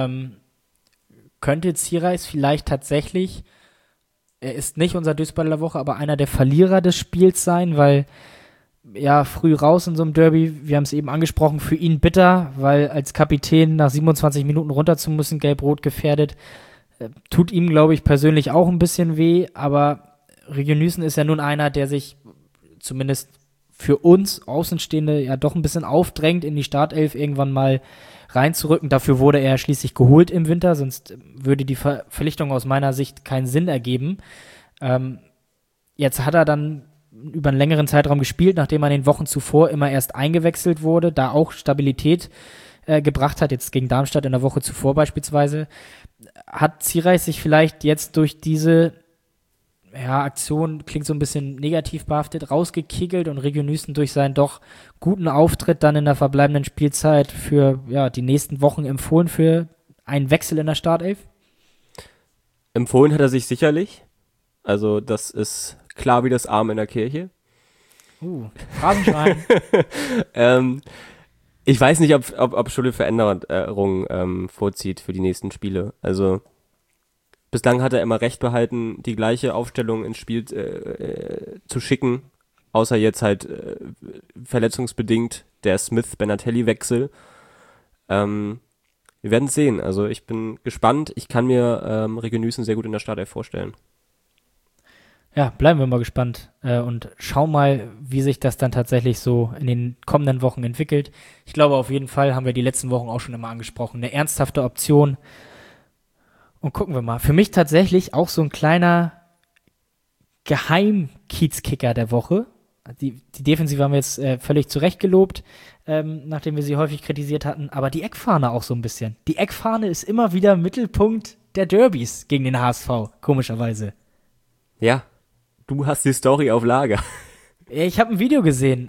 Speaker 2: könnte Zierreis vielleicht tatsächlich, er ist nicht unser Dösbaddel der Woche, aber einer der Verlierer des Spiels sein, weil ja, früh raus in so einem Derby, wir haben es eben angesprochen, für ihn bitter, weil als Kapitän nach 27 Minuten runter zu müssen, gelb-rot gefährdet, tut ihm, glaube ich, persönlich auch ein bisschen weh, aber Regenüßen ist ja nun einer, der sich zumindest für uns Außenstehende ja doch ein bisschen aufdrängt, in die Startelf irgendwann mal reinzurücken. Dafür wurde er schließlich geholt im Winter, sonst würde die Verpflichtung aus meiner Sicht keinen Sinn ergeben. Jetzt hat er dann über einen längeren Zeitraum gespielt, nachdem er in den Wochen zuvor immer erst eingewechselt wurde, da auch Stabilität gebracht hat, jetzt gegen Darmstadt in der Woche zuvor beispielsweise. Hat Zierreis sich vielleicht jetzt durch diese Aktion, klingt so ein bisschen negativ behaftet, rausgekickelt und Regenüßen durch seinen doch guten Auftritt dann in der verbleibenden Spielzeit für die nächsten Wochen empfohlen für einen Wechsel in der Startelf?
Speaker 1: Empfohlen hat er sich sicherlich. Also das ist klar wie das Arm in der Kirche.
Speaker 2: Phrasenschwein.
Speaker 1: Ich weiß nicht, ob Schulle Veränderungen vorzieht für die nächsten Spiele. Also bislang hat er immer recht behalten, die gleiche Aufstellung ins Spiel zu schicken, außer jetzt halt verletzungsbedingt der Smith-Benatelli-Wechsel. Wir werden es sehen. Also ich bin gespannt. Ich kann mir Regenüßen sehr gut in der Startelf vorstellen.
Speaker 2: Ja, bleiben wir mal gespannt und schauen mal, wie sich das dann tatsächlich so in den kommenden Wochen entwickelt. Ich glaube, auf jeden Fall haben wir die letzten Wochen auch schon immer angesprochen. Eine ernsthafte Option. Und gucken wir mal. Für mich tatsächlich auch so ein kleiner Geheim-Kiezkicker der Woche. Die Defensive haben wir jetzt völlig zurecht gelobt, nachdem wir sie häufig kritisiert hatten. Aber die Eckfahne auch so ein bisschen. Die Eckfahne ist immer wieder Mittelpunkt der Derbys gegen den HSV, komischerweise.
Speaker 1: Ja, du hast die Story auf Lager.
Speaker 2: Ich habe ein Video gesehen.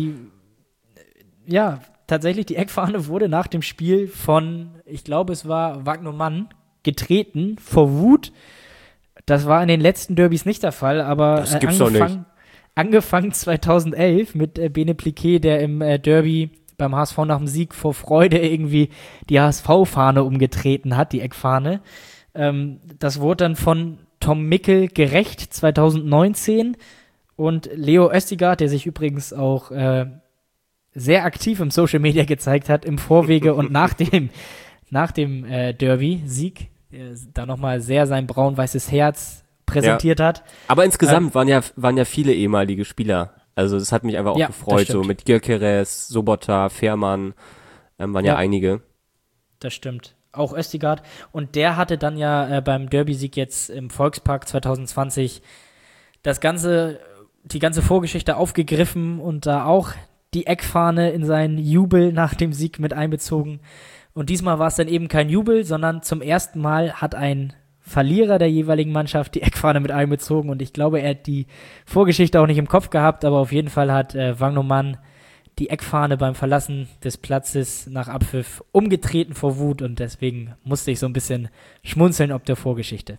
Speaker 2: Tatsächlich, die Eckfahne wurde nach dem Spiel von, ich glaube, es war Wagner Mann, getreten vor Wut. Das war in den letzten Derbys nicht der Fall, aber
Speaker 1: das gibt's doch nicht.
Speaker 2: Angefangen 2011 mit Bene Pliquet, der im Derby beim HSV nach dem Sieg vor Freude irgendwie die HSV-Fahne umgetreten hat, die Eckfahne. Das wurde dann von Tom Mickel gerecht 2019 und Leo Östigard, der sich übrigens auch sehr aktiv im Social Media gezeigt hat, im Vorwege und nach dem Derby-Sieg, da nochmal sehr sein braun-weißes Herz präsentiert hat.
Speaker 1: Aber insgesamt waren ja viele ehemalige Spieler. Also das hat mich einfach auch gefreut, so mit Gyökeres, Sobota, Fährmann, waren ja einige.
Speaker 2: Das stimmt. Auch Östigard. Und der hatte dann ja beim Derby-Sieg jetzt im Volkspark 2020 das Ganze die ganze Vorgeschichte aufgegriffen und da auch die Eckfahne in seinen Jubel nach dem Sieg mit einbezogen. Und diesmal war es dann eben kein Jubel, sondern zum ersten Mal hat ein Verlierer der jeweiligen Mannschaft die Eckfahne mit einbezogen. Und ich glaube, er hat die Vorgeschichte auch nicht im Kopf gehabt, aber auf jeden Fall hat Wagnoman die Eckfahne beim Verlassen des Platzes nach Abpfiff umgetreten vor Wut. Und deswegen musste ich so ein bisschen schmunzeln ob der Vorgeschichte.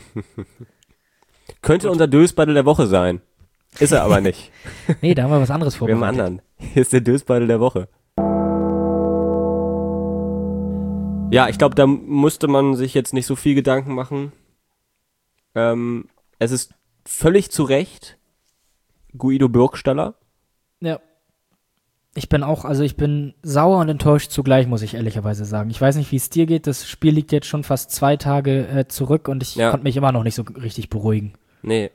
Speaker 1: Könnte unser Dösbattle der Woche sein. Ist er aber nicht.
Speaker 2: Nee, da haben wir was anderes vorbereitet.
Speaker 1: Wir haben einen anderen. Hier ist der Dösbattle der Woche. Ja, ich glaube, da musste man sich jetzt nicht so viel Gedanken machen. Es ist völlig zu Recht Guido Burgstaller.
Speaker 2: Ja. Ich bin sauer und enttäuscht zugleich, muss ich ehrlicherweise sagen. Ich weiß nicht, wie es dir geht. Das Spiel liegt jetzt schon fast 2 Tage zurück und ich konnte mich immer noch nicht so richtig beruhigen.
Speaker 1: Nee.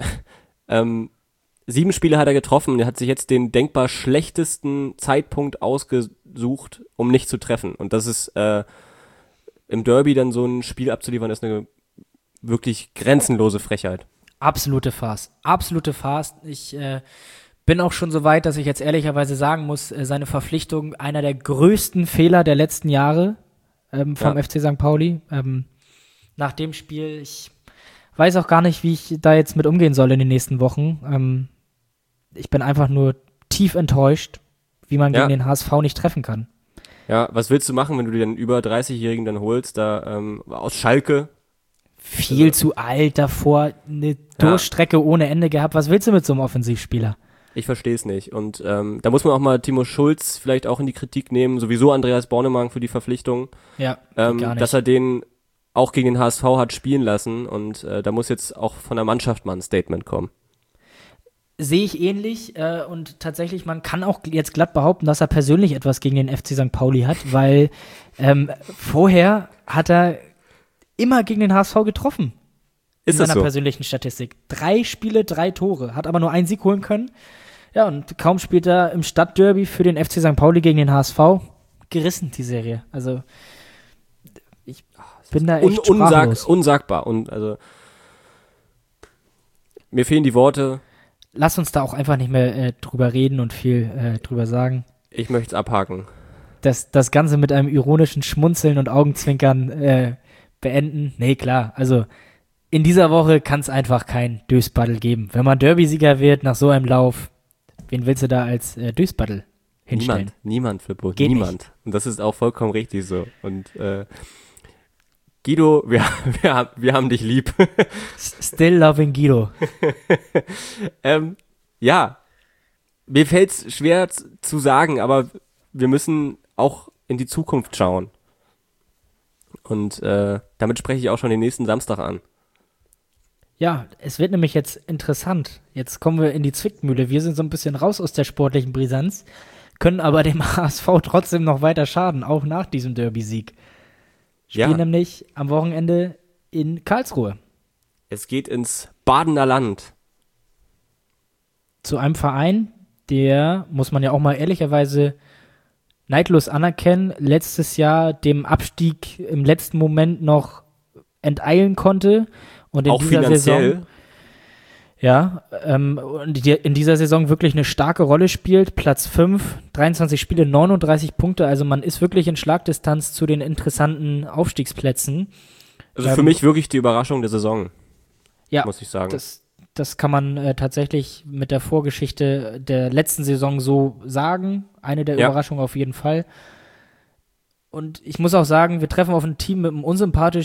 Speaker 1: 7 Spiele hat er getroffen und er hat sich jetzt den denkbar schlechtesten Zeitpunkt ausgesucht, um nicht zu treffen. Und das ist im Derby dann so ein Spiel abzuliefern, ist eine wirklich grenzenlose Frechheit.
Speaker 2: Absolute Farce. Ich bin auch schon so weit, dass ich jetzt ehrlicherweise sagen muss, seine Verpflichtung einer der größten Fehler der letzten Jahre vom FC St. Pauli. Nach dem Spiel, ich weiß auch gar nicht, wie ich da jetzt mit umgehen soll in den nächsten Wochen. Ich bin einfach nur tief enttäuscht, wie man gegen den HSV nicht treffen kann.
Speaker 1: Ja, was willst du machen, wenn du dir den über 30-Jährigen dann holst, da aus Schalke?
Speaker 2: Viel zu alt davor, eine Durchstrecke ohne Ende gehabt. Was willst du mit so einem Offensivspieler?
Speaker 1: Ich verstehe es nicht. Und da muss man auch mal Timo Schulz vielleicht auch in die Kritik nehmen, sowieso Andreas Bornemann für die Verpflichtung.
Speaker 2: Ja, gar nicht.
Speaker 1: Dass er den auch gegen den HSV hat spielen lassen und da muss jetzt auch von der Mannschaft mal ein Statement kommen.
Speaker 2: Sehe ich ähnlich und tatsächlich, man kann auch jetzt glatt behaupten, dass er persönlich etwas gegen den FC St. Pauli hat, weil vorher hat er immer gegen den HSV getroffen.
Speaker 1: Ist
Speaker 2: in
Speaker 1: das
Speaker 2: seiner
Speaker 1: so?
Speaker 2: Persönlichen Statistik. 3 Spiele, 3 Tore, hat aber nur einen Sieg holen können. Ja, und kaum spielt er im Stadtderby für den FC St. Pauli gegen den HSV. Gerissen, die Serie. Also, ich bin da echt sprachlos.
Speaker 1: Unsagbar. Und also, mir fehlen die Worte.
Speaker 2: Lass uns da auch einfach nicht mehr drüber reden und viel drüber sagen.
Speaker 1: Ich möchte es abhaken.
Speaker 2: Das Ganze mit einem ironischen Schmunzeln und Augenzwinkern beenden. Nee, klar, also in dieser Woche kann es einfach kein Dösbattle geben. Wenn man Derby-Sieger wird nach so einem Lauf, wen willst du da als Dösbattle hinstellen?
Speaker 1: Niemand, Flippo,
Speaker 2: Geht
Speaker 1: niemand.
Speaker 2: nicht.
Speaker 1: Und das ist auch vollkommen richtig so. Und Guido, wir haben dich lieb.
Speaker 2: Still loving Guido.
Speaker 1: Ja, mir fällt's schwer zu sagen, aber wir müssen auch in die Zukunft schauen. Und damit spreche ich auch schon den nächsten Samstag an.
Speaker 2: Ja, es wird nämlich jetzt interessant. Jetzt kommen wir in die Zwickmühle. Wir sind so ein bisschen raus aus der sportlichen Brisanz, können aber dem HSV trotzdem noch weiter schaden, auch nach diesem Derby-Sieg. Spielen nämlich am Wochenende in Karlsruhe.
Speaker 1: Es geht ins Badener Land.
Speaker 2: Zu einem Verein, der, muss man ja auch mal ehrlicherweise neidlos anerkennen, letztes Jahr dem Abstieg im letzten Moment noch enteilen konnte. Und in
Speaker 1: auch
Speaker 2: dieser
Speaker 1: finanziell.
Speaker 2: Saison, und in dieser Saison wirklich eine starke Rolle spielt. Platz 5, 23 Spiele, 39 Punkte. Also man ist wirklich in Schlagdistanz zu den interessanten Aufstiegsplätzen.
Speaker 1: Also für mich wirklich die Überraschung der Saison, muss ich sagen.
Speaker 2: Das kann man tatsächlich mit der Vorgeschichte der letzten Saison so sagen. Eine der Überraschungen auf jeden Fall. Und ich muss auch sagen, wir treffen auf ein Team mit einem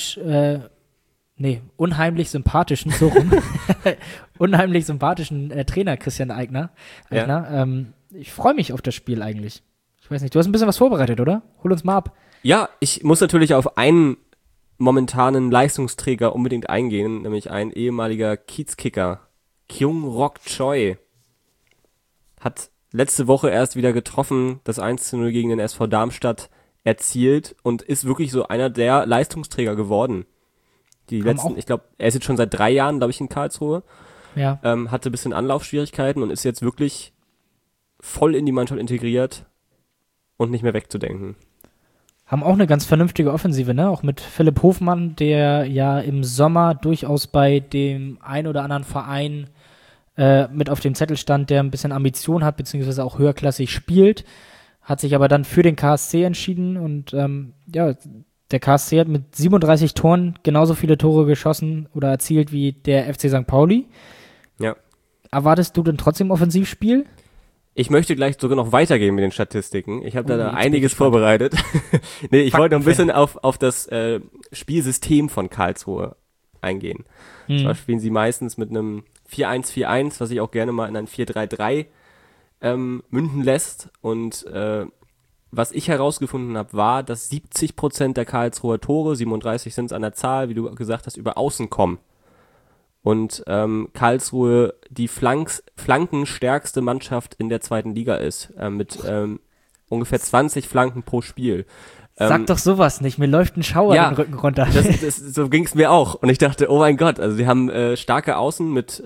Speaker 2: unheimlich sympathischen, so rum. Unheimlich sympathischen Trainer Christian Eigner. Ich freue mich auf das Spiel eigentlich. Ich weiß nicht, du hast ein bisschen was vorbereitet, oder? Hol uns mal ab.
Speaker 1: Ja, ich muss natürlich auf einen momentanen Leistungsträger unbedingt eingehen, nämlich ein ehemaliger Kiezkicker, Kyung-Rok Choi. Hat letzte Woche erst wieder getroffen, das 1:0 gegen den SV Darmstadt erzielt und ist wirklich so einer der Leistungsträger geworden. Die letzten, ich glaube, er ist jetzt schon seit 3 Jahren, glaube ich, in Karlsruhe.
Speaker 2: Ja.
Speaker 1: Hatte ein bisschen Anlaufschwierigkeiten und ist jetzt wirklich voll in die Mannschaft integriert und nicht mehr wegzudenken.
Speaker 2: Haben auch eine ganz vernünftige Offensive, ne? Auch mit Philipp Hofmann, der ja im Sommer durchaus bei dem ein oder anderen Verein mit auf dem Zettel stand, der ein bisschen Ambition hat, beziehungsweise auch höherklassig spielt, hat sich aber dann für den KSC entschieden und der KSC hat mit 37 Toren genauso viele Tore geschossen oder erzielt wie der FC St. Pauli.
Speaker 1: Ja.
Speaker 2: Erwartest du denn trotzdem Offensivspiel?
Speaker 1: Ich möchte gleich sogar noch weitergehen mit den Statistiken. Ich habe da einiges vorbereitet. Nee, ich wollte noch ein bisschen auf das Spielsystem von Karlsruhe eingehen. Zwar spielen sie meistens mit einem 4-1-4-1, was sich auch gerne mal in ein 4-3-3 münden lässt. Und was ich herausgefunden habe, war, dass 70% der Karlsruher Tore, 37 sind es an der Zahl, wie du gesagt hast, über Außen kommen. Und Karlsruhe die flankenstärkste Mannschaft in der zweiten Liga ist, mit ungefähr 20 Flanken pro Spiel.
Speaker 2: Sag doch sowas nicht, mir läuft ein Schauer den Rücken runter.
Speaker 1: So ging es mir auch. Und ich dachte, oh mein Gott, also sie haben starke Außen mit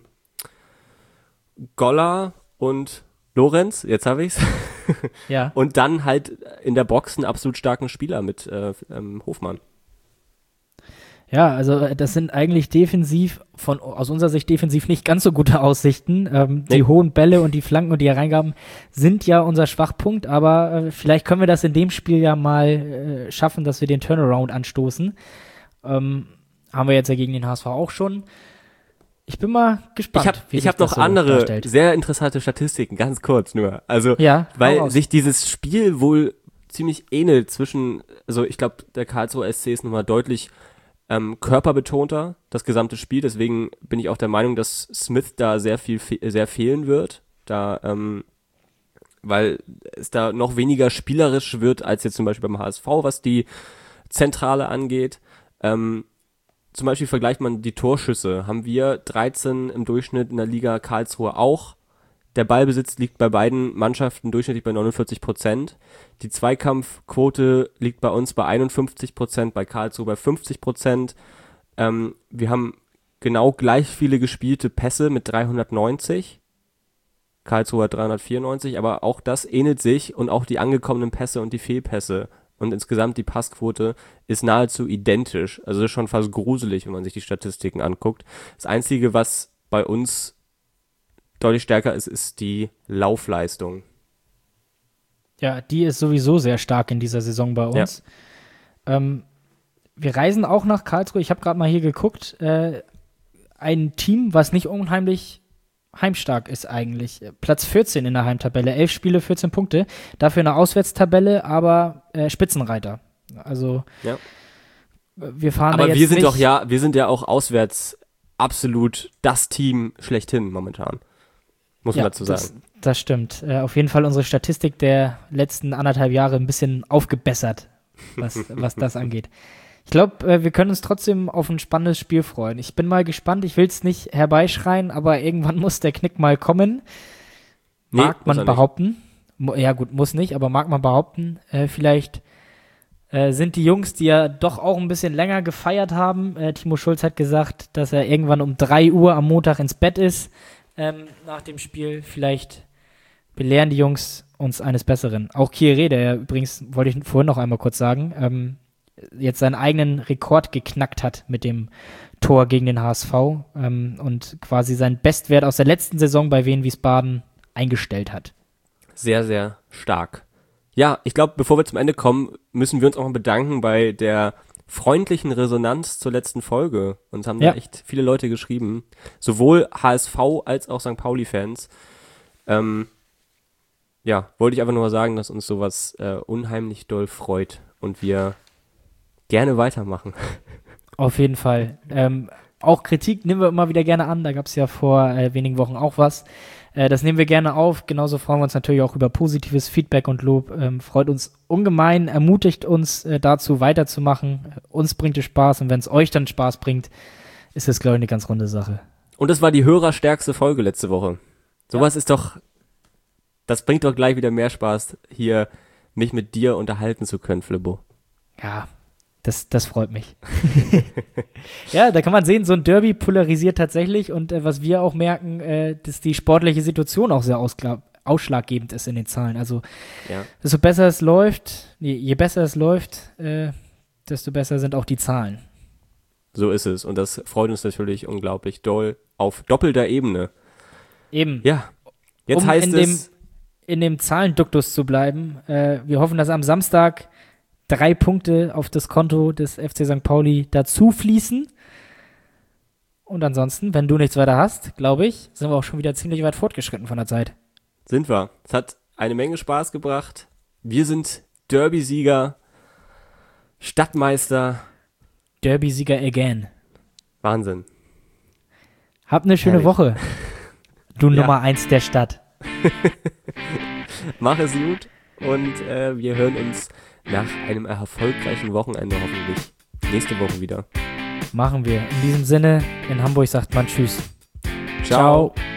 Speaker 1: Goller und Lorenz, jetzt habe ich's.
Speaker 2: Ja.
Speaker 1: Und dann halt in der Box einen absolut starken Spieler mit Hofmann.
Speaker 2: Ja, also das sind eigentlich aus unserer Sicht defensiv nicht ganz so gute Aussichten. Die hohen Bälle und die Flanken und die Hereingaben sind ja unser Schwachpunkt, aber vielleicht können wir das in dem Spiel ja mal schaffen, dass wir den Turnaround anstoßen. Haben wir jetzt ja gegen den HSV auch schon. Ich bin mal gespannt.
Speaker 1: Ich hab noch andere darstellt. Sehr interessante Statistiken, ganz kurz nur. Also, weil sich dieses Spiel wohl ziemlich ähnelt also ich glaube, der Karlsruher SC ist nochmal deutlich körperbetonter, das gesamte Spiel. Deswegen bin ich auch der Meinung, dass Smith da sehr fehlen wird. Weil es da noch weniger spielerisch wird, als jetzt zum Beispiel beim HSV, was die Zentrale angeht. Zum Beispiel vergleicht man die Torschüsse. Haben wir 13 im Durchschnitt in der Liga, Karlsruhe auch. Der Ballbesitz liegt bei beiden Mannschaften durchschnittlich bei 49%. Die Zweikampfquote liegt bei uns bei 51%, bei Karlsruhe bei 50%. Wir haben genau gleich viele gespielte Pässe mit 390. Karlsruhe hat 394, aber auch das ähnelt sich und auch die angekommenen Pässe und die Fehlpässe. Und insgesamt die Passquote ist nahezu identisch. Also das ist schon fast gruselig, wenn man sich die Statistiken anguckt. Das Einzige, was bei uns deutlich stärker ist die Laufleistung.
Speaker 2: Ja, die ist sowieso sehr stark in dieser Saison bei uns. Ja. Wir reisen auch nach Karlsruhe. Ich habe gerade mal hier geguckt. Ein Team, was nicht unheimlich heimstark ist eigentlich. Platz 14 in der Heimtabelle. 11 Spiele, 14 Punkte. Dafür eine Auswärtstabelle, aber Spitzenreiter. Also wir fahren
Speaker 1: aber
Speaker 2: da jetzt
Speaker 1: wir sind ja auch auswärts absolut das Team schlechthin momentan. Muss man dazu sagen.
Speaker 2: Das stimmt. Auf jeden Fall unsere Statistik der letzten 1,5 Jahre ein bisschen aufgebessert, was das angeht. Ich glaube, wir können uns trotzdem auf ein spannendes Spiel freuen. Ich bin mal gespannt. Ich will es nicht herbeischreien, aber irgendwann muss der Knick mal kommen. Mag man behaupten. Ja gut, muss nicht, aber mag man behaupten. Vielleicht sind die Jungs, die ja doch auch ein bisschen länger gefeiert haben. Timo Schulz hat gesagt, dass er irgendwann um 3 Uhr am Montag ins Bett ist. Nach dem Spiel. Vielleicht belehren die Jungs uns eines Besseren. Auch Kieré, der ja übrigens, wollte ich vorhin noch einmal kurz sagen, jetzt seinen eigenen Rekord geknackt hat mit dem Tor gegen den HSV und quasi seinen Bestwert aus der letzten Saison bei Wien Wiesbaden eingestellt hat.
Speaker 1: Sehr, sehr stark. Ja, ich glaube, bevor wir zum Ende kommen, müssen wir uns auch mal bedanken bei der freundlichen Resonanz zur letzten Folge. Uns haben da echt viele Leute geschrieben. Sowohl HSV als auch St. Pauli-Fans. Wollte ich einfach nur mal sagen, dass uns sowas unheimlich doll freut und wir gerne weitermachen.
Speaker 2: Auf jeden Fall. Auch Kritik nehmen wir immer wieder gerne an. Da gab es ja vor wenigen Wochen auch was. Das nehmen wir gerne auf. Genauso freuen wir uns natürlich auch über positives Feedback und Lob. Freut uns ungemein, ermutigt uns dazu weiterzumachen. Uns bringt es Spaß und wenn es euch dann Spaß bringt, ist es, glaube ich, eine ganz runde Sache.
Speaker 1: Und das war die hörerstärkste Folge letzte Woche. Sowas ist doch, das bringt doch gleich wieder mehr Spaß, hier mich mit dir unterhalten zu können, Flippo.
Speaker 2: Ja, das freut mich. Ja, da kann man sehen, so ein Derby polarisiert tatsächlich und was wir auch merken, dass die sportliche Situation auch sehr ausschlaggebend ist in den Zahlen. Also desto besser es läuft, je besser es läuft, desto besser sind auch die Zahlen.
Speaker 1: So ist es und das freut uns natürlich unglaublich doll auf doppelter Ebene.
Speaker 2: Eben.
Speaker 1: Ja, jetzt heißt es...
Speaker 2: in dem Zahlenduktus zu bleiben. Wir hoffen, dass am Samstag 3 Punkte auf das Konto des FC St. Pauli dazu fließen. Und ansonsten, wenn du nichts weiter hast, glaube ich, sind wir auch schon wieder ziemlich weit fortgeschritten von der Zeit.
Speaker 1: Sind wir. Es hat eine Menge Spaß gebracht. Wir sind Derby-Sieger, Stadtmeister.
Speaker 2: Derby-Sieger again.
Speaker 1: Wahnsinn.
Speaker 2: Hab eine schöne
Speaker 1: Herrlich.
Speaker 2: Woche. Du Nummer 1 der Stadt.
Speaker 1: Mach es gut und wir hören uns nach einem erfolgreichen Wochenende hoffentlich nächste Woche wieder.
Speaker 2: Machen wir. In diesem Sinne, in Hamburg sagt man Tschüss.
Speaker 1: Ciao.